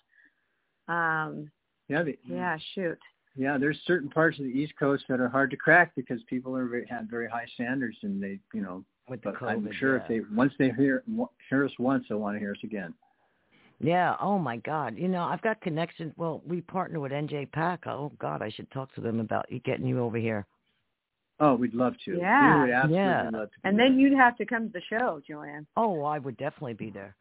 Speaker 4: Shoot.
Speaker 3: Yeah, there's certain parts of the East Coast that are hard to crack because people have very high standards, and they,
Speaker 2: with the COVID,
Speaker 3: I'm sure if they hear us once, they'll want to hear us again.
Speaker 2: Yeah. Oh my God. I've got connections. Well, we partner with NJ Pack. Oh God, I should talk to them about getting you over here.
Speaker 3: Oh, we'd love to.
Speaker 4: Yeah.
Speaker 3: We would absolutely love to.
Speaker 4: And then you'd have to come to the show, Joanne.
Speaker 2: Oh, I would definitely be there.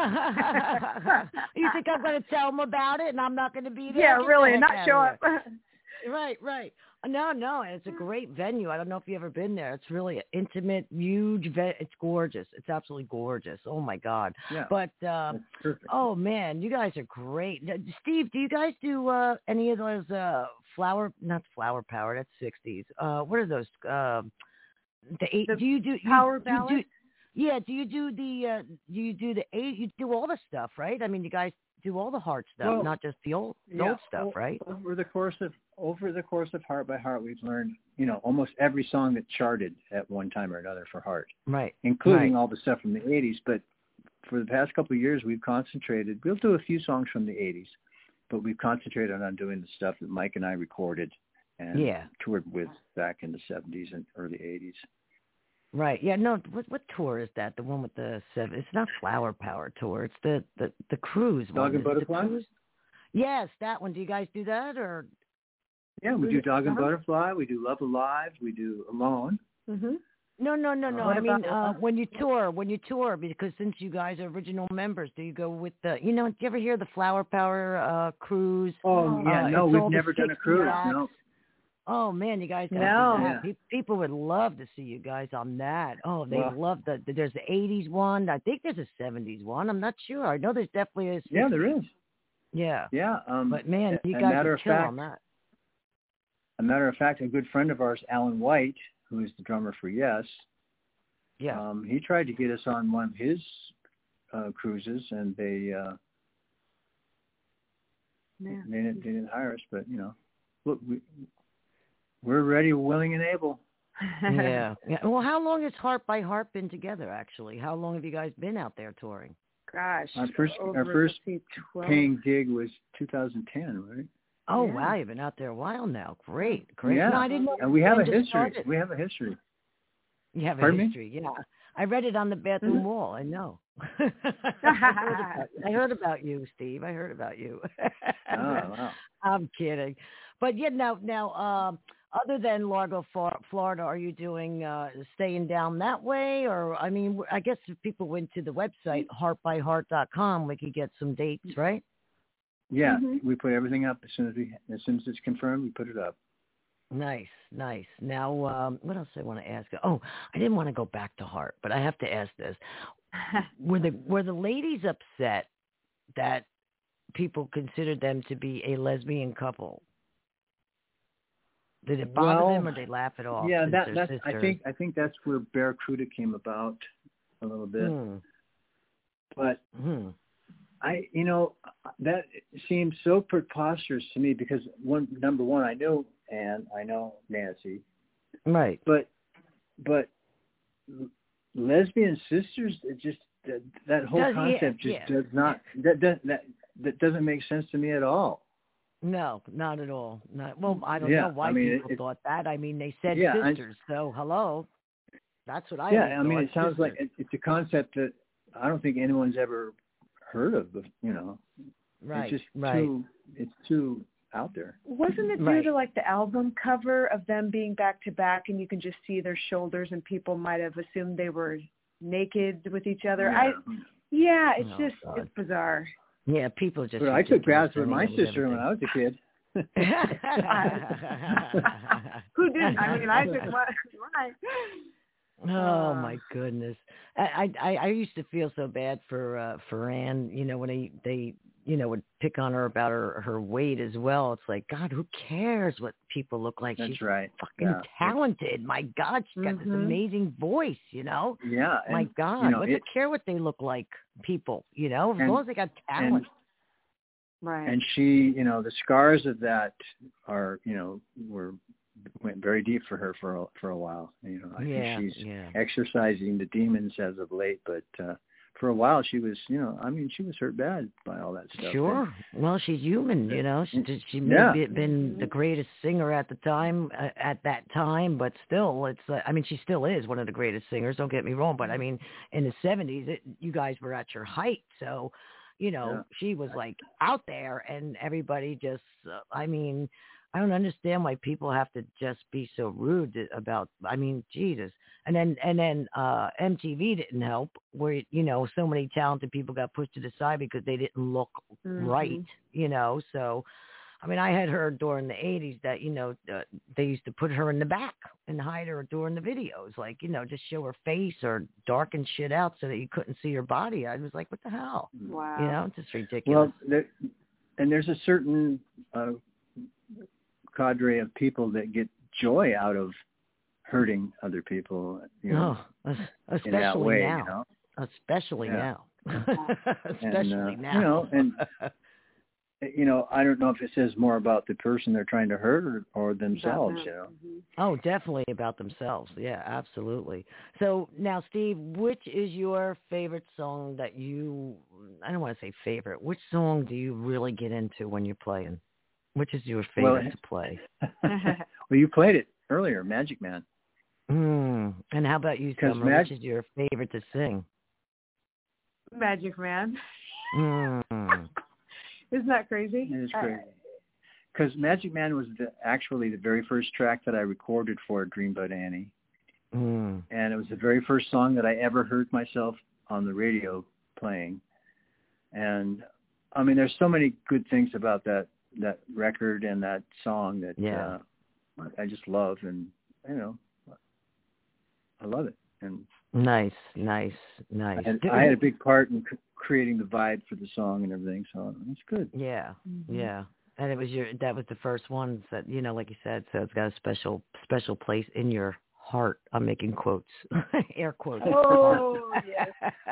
Speaker 2: You think I'm going to tell them about it and I'm not going to be there?
Speaker 4: Yeah, really, not show up.
Speaker 2: Right. No, it's a great venue. I don't know if you've ever been there. It's really an intimate, huge It's gorgeous. It's absolutely gorgeous. Oh, my God.
Speaker 3: Yeah,
Speaker 2: but,
Speaker 3: oh,
Speaker 2: man, you guys are great. Steve, do you guys do any of those not Flower Power, that's 60s. What are those? Do you do
Speaker 4: Power Ballad?
Speaker 2: Yeah, do you do the you do all the stuff, right? I mean, you guys do all the heart stuff, not just the old stuff, right?
Speaker 3: Over the course of Heart by Heart, we've learned, almost every song that charted at one time or another for Heart.
Speaker 2: Right.
Speaker 3: Including all the stuff from the 80s, but for the past couple of years we've concentrated. We'll do a few songs from the 80s, but we've concentrated on doing the stuff that Mike and I recorded and toured with back in the 70s and early 80s.
Speaker 2: Right. Yeah. No. What tour is that? The one with the seven? It's not Flower Power tour. It's the cruise one.
Speaker 3: Dog and Butterfly.
Speaker 2: Yes, that one. Do you guys do that or?
Speaker 3: Yeah, we do Dog and Butterfly. We do Love Alive. We do Alone.
Speaker 2: Mm-hmm. No. I mean, when you tour, because since you guys are original members, do you go with do you ever hear the Flower Power cruise?
Speaker 3: Oh yeah, no, we've never done a cruise. No.
Speaker 2: Oh man, you guys got to do that. People would love to see you guys on that. Oh, they love there's the 80s one. I think there's a 70s one. I'm not sure. I know there's definitely a 60s.
Speaker 3: Yeah, there is.
Speaker 2: Yeah.
Speaker 3: Yeah.
Speaker 2: But man, you guys would kill on that.
Speaker 3: A matter of fact, a good friend of ours, Alan White, who is the drummer for Yes, he tried to get us on one of his cruises, and they didn't hire us. But look, we're ready, willing, and able.
Speaker 2: Yeah. Well, how long has Heart by Heart been together? Actually, how long have you guys been out there touring?
Speaker 4: Gosh,
Speaker 3: our first paying gig was 2010, right?
Speaker 2: Oh wow, you've been out there a while now. Great.
Speaker 3: Yeah,
Speaker 2: no, I didn't know.
Speaker 3: And we have a history. We have a history.
Speaker 2: You have
Speaker 3: Pardon
Speaker 2: a history,
Speaker 3: me?
Speaker 2: Yeah. I read it on the bathroom wall. I know. I heard about you, Steve. I heard about you.
Speaker 3: Oh, wow.
Speaker 2: I'm kidding. But now, other than Largo, Florida, are you doing staying down that way? Or, I mean, I guess if people went to the website, heartbyheart.com, we could get some dates, right?
Speaker 3: Yeah, we put everything up as soon as it's confirmed. We put it up.
Speaker 2: Nice. Now, what else I want to ask? Oh, I didn't want to go back to Heart, but I have to ask this: were the ladies upset that people considered them to be a lesbian couple? Did it bother them, or did they laugh it off?
Speaker 3: Yeah, that's. I think that's where Barracuda came about a little bit, but. That seems so preposterous to me because number one, I know Anne, I know Nancy,
Speaker 2: right?
Speaker 3: But lesbian sisters, it just that whole concept does not that doesn't make sense to me at all.
Speaker 2: No, not at all. I don't know why people thought that. I mean, they said sisters, so hello. That's what I.
Speaker 3: Yeah, I mean, it sounds like it's a concept that I don't think anyone's ever heard of,
Speaker 2: Right.
Speaker 3: It's just too out there.
Speaker 4: Wasn't it due to like the album cover of them being back to back and you can just see their shoulders and people might have assumed they were naked with each other?
Speaker 2: Yeah.
Speaker 4: It's bizarre.
Speaker 2: Yeah, people just.
Speaker 3: But I took baths with my sister when I was a kid.
Speaker 4: Who didn't? I mean, I just want right.
Speaker 2: Oh my goodness! I used to feel so bad for Ann. You know, when they would pick on her about her weight as well. It's like, God, who cares what people look like?
Speaker 3: That's
Speaker 2: She's
Speaker 3: right.
Speaker 2: fucking talented. My God, she's got this amazing voice. You know.
Speaker 3: Yeah.
Speaker 2: My God, what do you care what they look like? People, as long as they got talent.
Speaker 4: Right.
Speaker 3: And she, the scars of that are, went very deep for her for a while. I think she's exercising the demons as of late, but for a while she was, she was hurt bad by all that stuff.
Speaker 2: Sure. Well, she's human, She may have been the greatest singer at the time, at that time, but still, it's. She still is one of the greatest singers. Don't get me wrong, but in the 70s, you guys were at your height, so. She was like out there, and everybody just. I don't understand why people have to just be so rude about. Jesus. And then MTV didn't help, where so many talented people got pushed to the side because they didn't look right. So. I had heard during the 80s that, they used to put her in the back and hide her during the videos, like, just show her face or darken shit out so that you couldn't see her body. I was like, what the hell?
Speaker 4: Wow.
Speaker 2: Just ridiculous.
Speaker 3: Well, there's a certain cadre of people that get joy out of hurting other people,
Speaker 2: especially
Speaker 3: in that way,
Speaker 2: now. Especially now. Especially
Speaker 3: and,
Speaker 2: now.
Speaker 3: I don't know if it says more about the person they're trying to hurt or themselves,
Speaker 2: Oh, definitely about themselves. Yeah, absolutely. So now, Steve, which is your favorite song that I don't want to say favorite, which song do you really get into when you're playing? Which is your favorite to play?
Speaker 3: Well, you played it earlier, Magic Man.
Speaker 2: And how about you, Summer? Which is your favorite to sing?
Speaker 4: Magic Man. Isn't that crazy?
Speaker 3: It is crazy. Because Magic Man was actually the very first track that I recorded for Dreamboat Annie. And it was the very first song that I ever heard myself on the radio playing. And, there's so many good things about that record and that song that I just love. And, I love it. And
Speaker 2: Nice.
Speaker 3: I had a big part in creating the vibe for the song and everything, so it's good.
Speaker 2: Yeah. And that was the first one that, like you said, so it's got a special place in your heart. I'm making quotes, air quotes.
Speaker 4: Oh, yes.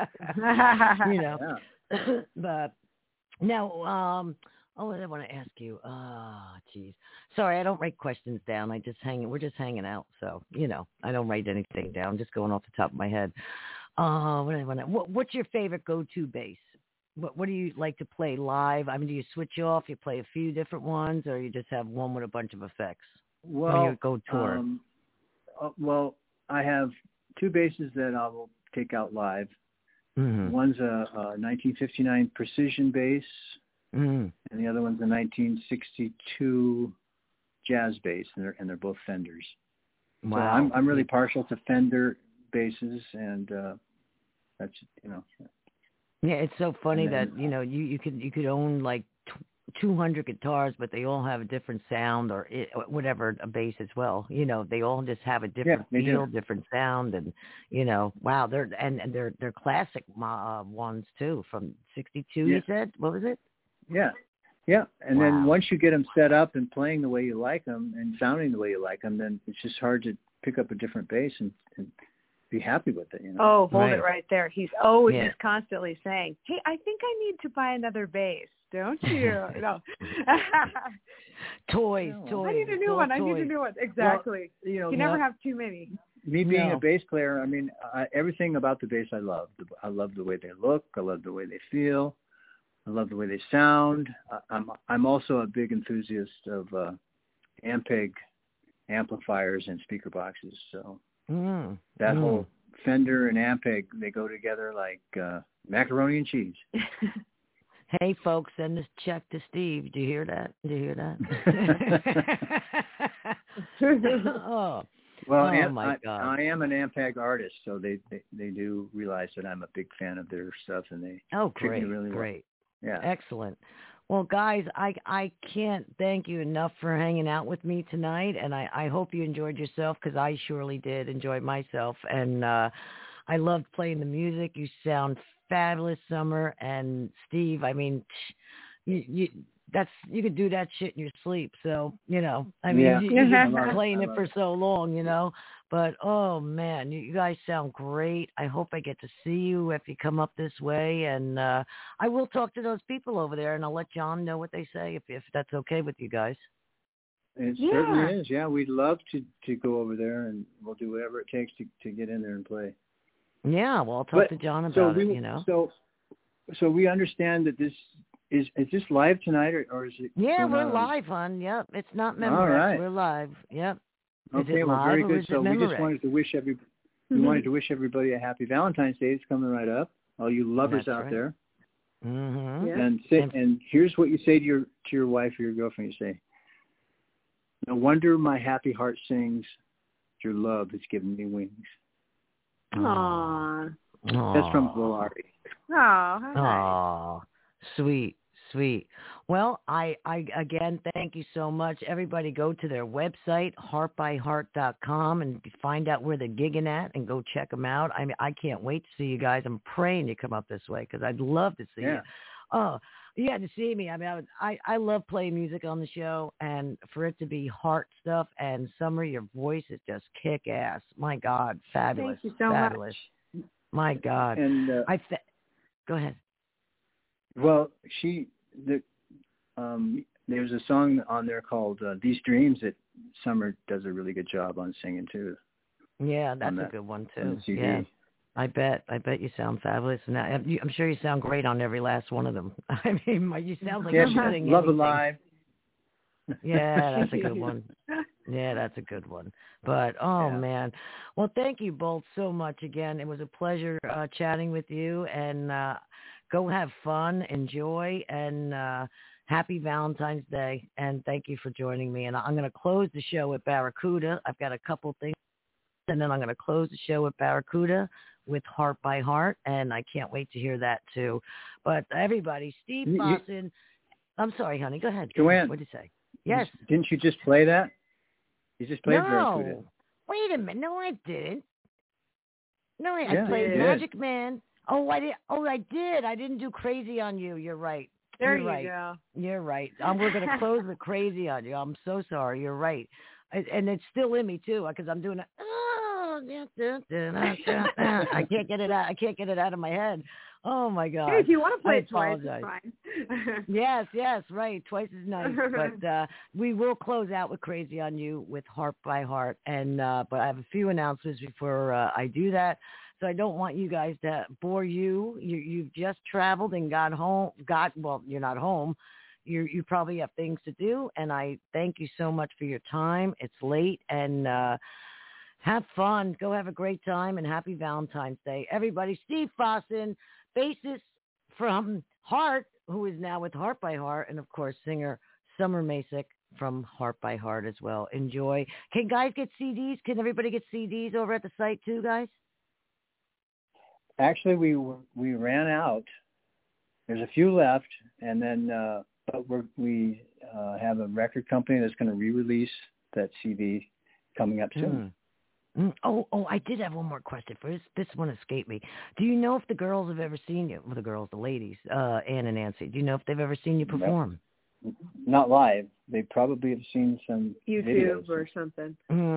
Speaker 2: But now, I want to ask you. Geez. Sorry, I don't write questions down. We're just hanging out. So, I don't write anything down. I'm just going off the top of my head. What's your favorite go-to bass? What do you like to play live? Do you switch off? You play a few different ones, or you just have one with a bunch of effects?
Speaker 3: Well,
Speaker 2: when you go tour?
Speaker 3: Well, I have two basses that I will take out live. One's a 1959 Precision bass. And the other one's a 1962 jazz bass, and they're both Fenders.
Speaker 2: Wow.
Speaker 3: So I'm really partial to Fender basses, and that's
Speaker 2: Yeah, it's so funny that you could own like 200 guitars, but they all have a different sound or whatever, a bass as well. They all just have a different feel, different sound, and wow, they're classic ones too from '62. You said, what was it?
Speaker 3: Yeah. And then once you get them set up and playing the way you like them and sounding the way you like them, then it's just hard to pick up a different bass and be happy with it.
Speaker 4: Oh, hold it right there. He's always just constantly saying, "Hey, I think I need to buy another bass, don't you?" No.
Speaker 2: Toys.
Speaker 4: I need a new one. Exactly. Well, you never have too many.
Speaker 3: Me being a bass player, everything about the bass I love. I love the way they look. I love the way they feel. I love the way they sound. I'm also a big enthusiast of Ampeg amplifiers and speaker boxes. So that whole Fender and Ampeg, they go together like macaroni and cheese.
Speaker 2: Hey, folks, send this check to Steve. Do you hear that? My God.
Speaker 3: I am an Ampeg artist, so they do realize that I'm a big fan of their stuff, and they treat me really well.
Speaker 2: Great.
Speaker 3: Yeah.
Speaker 2: Excellent. Well, guys, I can't thank you enough for hanging out with me tonight, and I hope you enjoyed yourself because I surely did enjoy myself, and I loved playing the music. You sound fabulous, Summer and Steve. I mean, you could do that shit in your sleep. So I mean, you've been playing it for so long, But oh man, you guys sound great. I hope I get to see you if you come up this way, and I will talk to those people over there, and I'll let John know what they say if that's okay with you guys.
Speaker 3: It certainly is. Yeah, we'd love to go over there, and we'll do whatever it takes to get in there and play.
Speaker 2: Yeah, well, I'll talk to John about it.
Speaker 3: So we understand that this is this live tonight or is it?
Speaker 2: Yeah, we're live, hon. Yep, it's not Memorex. All right. We're live. Yep.
Speaker 3: Okay, well, very good. So we just wanted to wish everybody a happy Valentine's Day. It's coming right up. All you lovers out there.
Speaker 2: Mm-hmm.
Speaker 3: Yeah. And here's what you say to your wife or your girlfriend. You say, "No wonder my happy heart sings. Your love has given me wings."
Speaker 4: Aww.
Speaker 3: That's from Volare.
Speaker 2: Aww. Sweet. Well, I again, thank you so much. Everybody go to their website, heartbyheart.com, and find out where they're gigging at and go check them out. I mean, I can't wait to see you guys. I'm praying you come up this way because I'd love to see you. Oh, you had to see me. I mean, I love playing music on the show, and for it to be heart stuff and Summer, your voice is just kick ass. My God, fabulous.
Speaker 4: Thank you so
Speaker 2: fabulous.
Speaker 4: much.
Speaker 2: My God.
Speaker 3: And
Speaker 2: go ahead.
Speaker 3: Well, there's a song on there called "These Dreams" that Summer does a really good job on singing too.
Speaker 2: Yeah, that's a good one too.
Speaker 3: CD.
Speaker 2: Yeah, I bet you sound fabulous, and I'm sure you sound great on every last one of them. I mean, you sound like you're sing
Speaker 3: Love
Speaker 2: anything.
Speaker 3: Alive.
Speaker 2: Yeah, that's a good one. Yeah, that's a good one. But, man. Well, thank you both so much again. It was a pleasure chatting with you, and go have fun, enjoy, and happy Valentine's Day. And thank you for joining me. And I'm going to close the show with Barracuda. I've got a couple things, and then I'm going to close the show with Barracuda with Heart by Heart, and I can't wait to hear that too. But everybody, Steve Fossen. I'm sorry, honey. Go ahead.
Speaker 3: Joanne.
Speaker 2: What did you say? Yes.
Speaker 3: Didn't you just play that? You just played Barracuda.
Speaker 2: Wait a minute. No, I didn't. No, I played Magic Man. Oh, I did. Oh, I did. I didn't do Crazy on You. You're right.
Speaker 4: There
Speaker 2: You're right.
Speaker 4: go.
Speaker 2: You're right. We're going to close with Crazy on You. I'm so sorry. You're right. And it's still in me, too, because I'm doing it. I can't get it out. I can't get it out of my head. Oh, my God.
Speaker 4: Hey, if you want to play it twice,
Speaker 2: it's
Speaker 4: fine.
Speaker 2: Yes, right. Twice as nice. But we will close out with Crazy on You with Heart by Heart. And but I have a few announcements before I do that. So I don't want you guys to bore you. You've just traveled and got home. Well, you're not home. You probably have things to do. And I thank you so much for your time. It's late. And have fun. Go have a great time. And happy Valentine's Day. Everybody, Steve Fossen, bassist from Heart, who is now with Heart by Heart. And, of course, singer Summer Masick from Heart by Heart as well. Enjoy. Can guys get CDs? Can everybody get CDs over at the site too, guys?
Speaker 3: Actually, we ran out. There's a few left, and then but we have a record company that's going to re-release that CD coming up soon.
Speaker 2: Oh, I did have one more question. This one escaped me. Do you know if the girls have ever seen you? Well, the ladies, Ann and Nancy. Do you know if they've ever seen you perform?
Speaker 3: Not live. They probably have seen some
Speaker 4: YouTube
Speaker 3: videos
Speaker 4: or something.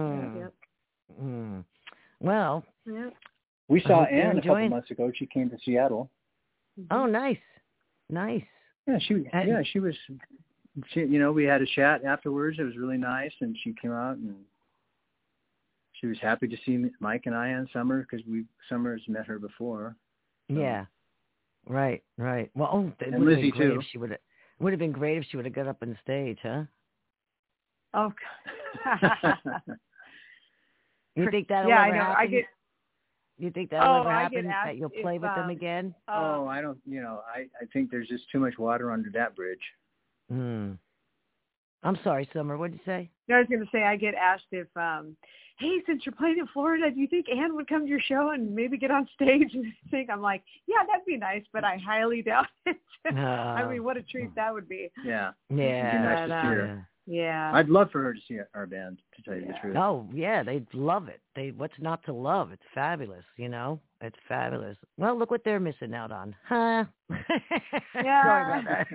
Speaker 2: Well,
Speaker 3: we saw Ann a couple months ago. She came to Seattle.
Speaker 2: Oh, nice.
Speaker 3: Yeah, she was. We had a chat afterwards. It was really nice, and she came out and she was happy to see Mike and I and Summer because Summer's met her before. So. Yeah.
Speaker 2: Right. Well,
Speaker 3: and Lizzie too.
Speaker 2: Would have been great if she would have got up on the stage, huh?
Speaker 4: Oh.
Speaker 2: You think that'll ever happen? You think that'll ever happen? That you'll play with them again?
Speaker 3: I don't. I think there's just too much water under that bridge.
Speaker 2: I'm sorry, Summer. What did you say?
Speaker 4: No, I was going to say I get asked if, hey, since you're playing in Florida, do you think Ann would come to your show and maybe get on stage and sing? I'm like, yeah, that'd be nice, but I highly doubt it. I mean, what a treat that would be.
Speaker 3: Yeah.
Speaker 2: Yeah.
Speaker 3: It'd be nice to see her.
Speaker 4: Yeah.
Speaker 3: I'd love for her to see our band, to tell you the truth.
Speaker 2: Oh, yeah, they'd love it. What's not to love? It's fabulous, you know? It's fabulous. Well, look what they're missing out on. Huh?
Speaker 4: Yeah.
Speaker 2: Sorry about that.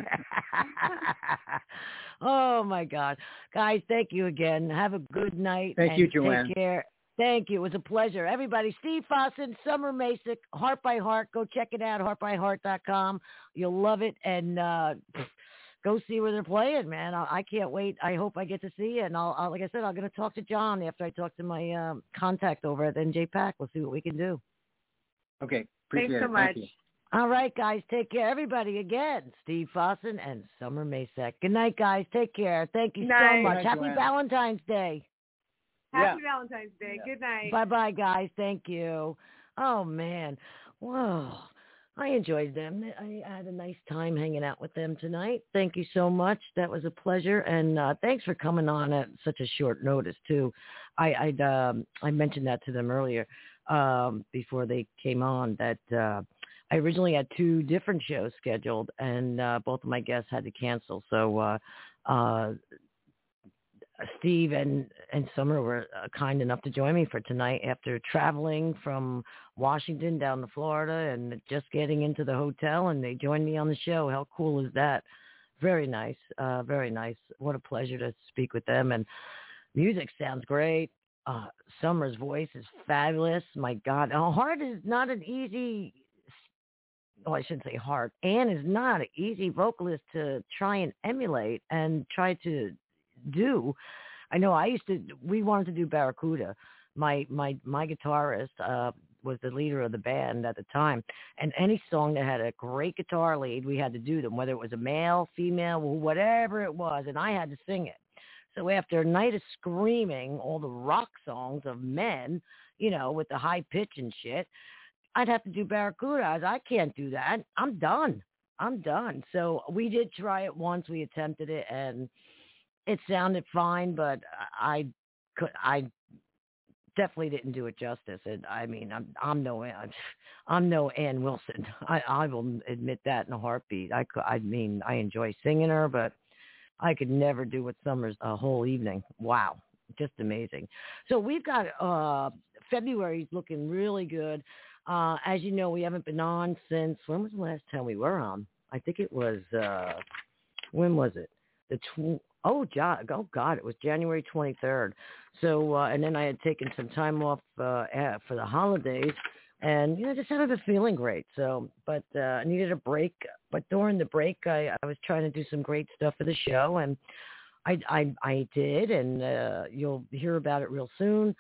Speaker 2: Oh, my God. Guys, thank you again. Have a good night.
Speaker 3: Thank you, Joanne.
Speaker 2: Take care. Thank you. It was a pleasure. Everybody, Steve Fossen, Summer Masick, Heart by Heart. Go check it out, heartbyheart.com. You'll love it. And go see where they're playing, man. I can't wait. I hope I get to see it. And I'll like I said, I'm going to talk to John after I talk to my contact over at NJPAC. We'll see what we can do.
Speaker 3: Okay. Appreciate
Speaker 4: Thanks so
Speaker 3: it.
Speaker 4: much.
Speaker 3: Thank you.
Speaker 2: All right, guys. Take care. Everybody, again, Steve Fossen and Summer Masick. Good night, guys. Take care. Thank you so
Speaker 4: Night.
Speaker 2: much.
Speaker 3: Good night,
Speaker 2: Happy
Speaker 3: Joanne.
Speaker 2: Valentine's Day.
Speaker 4: Happy Valentine's Day.
Speaker 3: Yeah.
Speaker 4: Good night.
Speaker 2: Bye-bye, guys. Thank you. Oh, man. Whoa. I enjoyed them. I had a nice time hanging out with them tonight. Thank you so much. That was a pleasure. And thanks for coming on at such a short notice, too. I mentioned that to them earlier before they came on, that I originally had 2 different shows scheduled, and both of my guests had to cancel. So Steve and Summer were kind enough to join me for tonight after traveling from Washington down to Florida and just getting into the hotel, and they joined me on the show. How cool is that? Very nice. Very nice. What a pleasure to speak with them. And music sounds great. Summer's voice is fabulous. My God. Heart is not an easy, well, I shouldn't say Heart. Ann is not an easy vocalist to try and emulate and try to do. I know we wanted to do Barracuda. My guitarist was the leader of the band at the time, and any song that had a great guitar lead, we had to do them, whether it was a male, female, whatever it was, and I had to sing it. So after a night of screaming all the rock songs of men, you know, with the high pitch and shit, I'd have to do Barracuda. I can't do that. I'm done. So we did try it once. We attempted it, and it sounded fine, but I definitely didn't do it justice. And I mean, I'm no Ann Wilson. I will admit that in a heartbeat. I mean, I enjoy singing her, but I could never do what Summer's a whole evening. Wow, just amazing. So we've got February's looking really good. As you know, we haven't been on since, when was the last time we were on? I think it was, when was it? Oh, God, it was January 23rd. So, and then I had taken some time off for the holidays, and, you know, just haven't been feeling great. So, but I needed a break. But during the break, I was trying to do some great stuff for the show, and I did, and you'll hear about it real soon.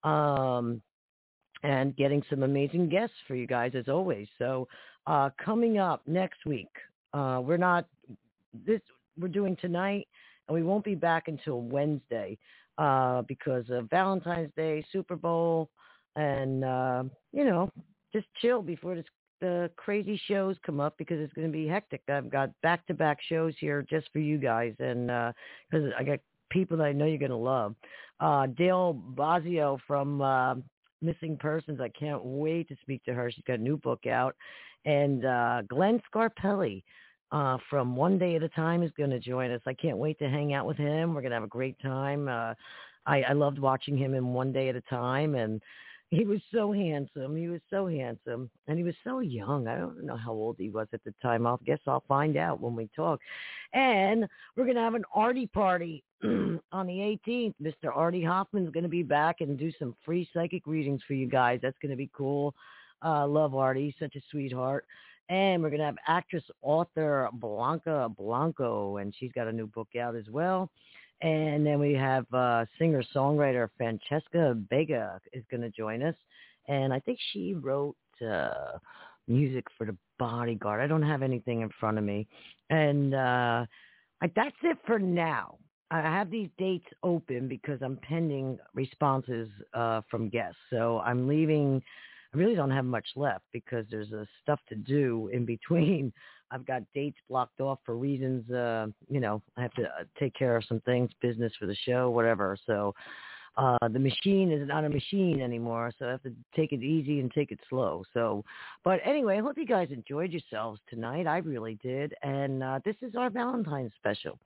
Speaker 2: And getting some amazing guests for you guys, as always. So, coming up next week, we're doing tonight, and we won't be back until Wednesday because of Valentine's Day, Super Bowl, and, you know, just chill before the crazy shows come up because it's going to be hectic. I've got back-to-back shows here just for you guys, and because I got people that I know you're going to love. Dale Bazio from Missing Persons. I can't wait to speak to her. She's got a new book out. And Glenn Scarpelli from One Day at a Time is going to join us. I can't wait to hang out with him. We're going to have a great time. I loved watching him in One Day at a Time, and he was so handsome. And he was so young. I don't know how old he was at the time. I guess I'll find out when we talk. And we're going to have an Artie party on the 18th. Mr. Artie Hoffman's going to be back and do some free psychic readings for you guys. That's going to be cool. Love Artie. Such a sweetheart. And we're going to have actress, author Blanca Blanco, and she's got a new book out as well. And then we have singer-songwriter Francesca Vega is going to join us. And I think she wrote music for The Bodyguard. I don't have anything in front of me. And that's it for now. I have these dates open because I'm pending responses from guests. So I'm leaving. I really don't have much left because there's stuff to do in between I've got dates blocked off for reasons, you know, I have to take care of some things, business for the show, whatever. So the machine is not a machine anymore, so I have to take it easy and take it slow. So, but anyway, I hope you guys enjoyed yourselves tonight. I really did. And this is our Valentine's special.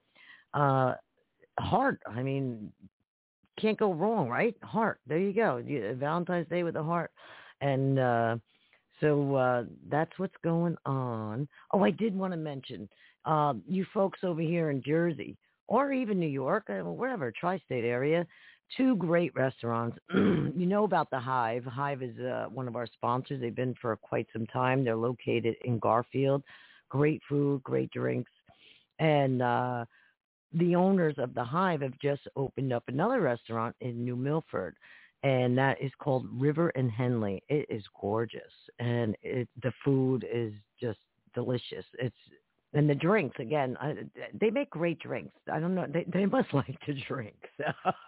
Speaker 2: Heart, I mean, can't go wrong, right? Heart, there you go. Valentine's Day with a heart. And so that's what's going on. Oh, I did want to mention, you folks over here in Jersey, or even New York, wherever, tri-state area, 2 great restaurants. You know about the Hive. Hive is one of our sponsors. They've been for quite some time. They're located in Garfield. Great food, great drinks. And the owners of the Hive have just opened up another restaurant in New Milford, and that is called River and Henley. It is gorgeous, and the food is just delicious. And the drinks, again, they make great drinks. I don't know. They must like to drink. So.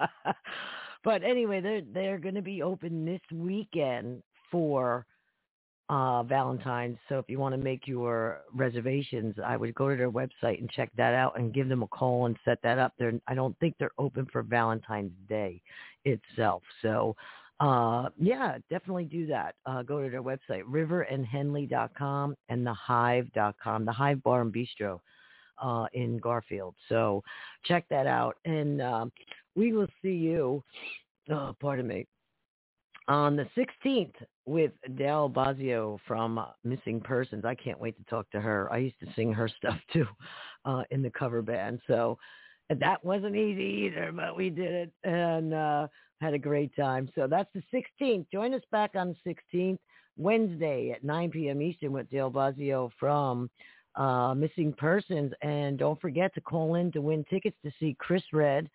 Speaker 2: But anyway, they're going to be open this weekend for Valentine's. So if you want to make your reservations, I would go to their website and check that out and give them a call and set that up. I don't think they're open for Valentine's Day itself. So yeah, definitely do that. Go to their website, riverandhenley.com and thehive.com, the Hive Bar and Bistro in Garfield. So check that out. And we will see you, pardon me, on the 16th with Del Bazio from Missing Persons. I can't wait to talk to her. I used to sing her stuff too in the cover band. So that wasn't easy either, but we did it and had a great time. So that's the 16th. Join us back on the 16th, Wednesday at 9 p.m. Eastern with Del Bazio from Missing Persons. And don't forget to call in to win tickets to see Chris Redd.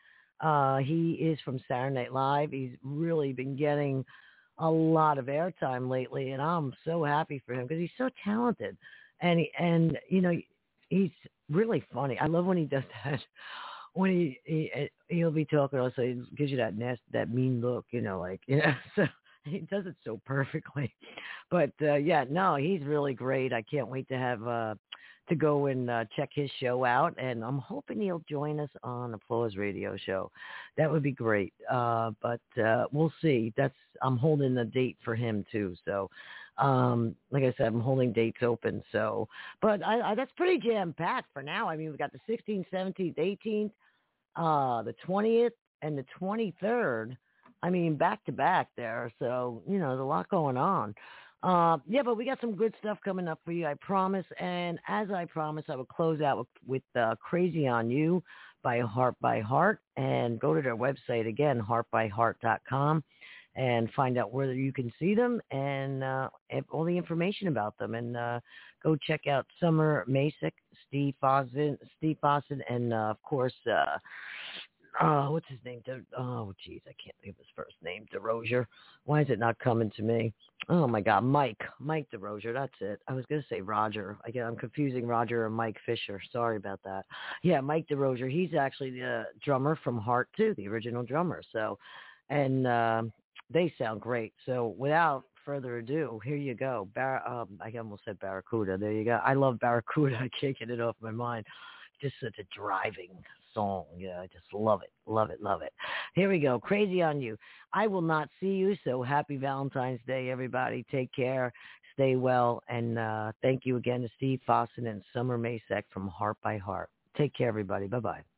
Speaker 2: He is from Saturday Night Live. He's really been getting a lot of airtime lately, and I'm so happy for him because he's so talented. And you know, he's really funny. I love when he does that. When he'll be talking, also he gives you that mean look, you know, like, you know, so he does it so perfectly. But yeah, no, he's really great. I can't wait to have to go and check his show out, and I'm hoping he'll join us on Applause Radio Show. That would be great. But we'll see. I'm holding a date for him too. So, like I said, I'm holding dates open. So, but that's pretty jam packed for now. I mean, we've got the 16th, 17th, 18th, the 20th, and the 23rd. I mean, back to back there. So, you know, there's a lot going on. Yeah, but we got some good stuff coming up for you, I promise. And as I promised, I will close out with Crazy on You by Heart. And go to their website again, heartbyheart.com, and find out where you can see them and all the information about them. And go check out Summer Masick, Steve Fossen, and of course, what's his name? Oh, geez, I can't think of his first name. DeRozier. Why is it not coming to me? Oh, my God. Mike DeRozier. That's it. I was going to say Roger. I'm confusing Roger and Mike Fisher. Sorry about that. Yeah, Mike DeRozier. He's actually the drummer from Heart, too, the original drummer. So, and they sound great. So without further ado, here you go. I almost said Barracuda. There you go. I love Barracuda. I can't get it off my mind. Just such a driving song. Yeah, I just love it. Love it. Love it. Here we go. Crazy on You. I will not see you. So happy Valentine's Day, everybody. Take care. Stay well. And thank you again to Steve Fossen and Summer Masick from Heart by Heart. Take care, everybody. Bye-bye.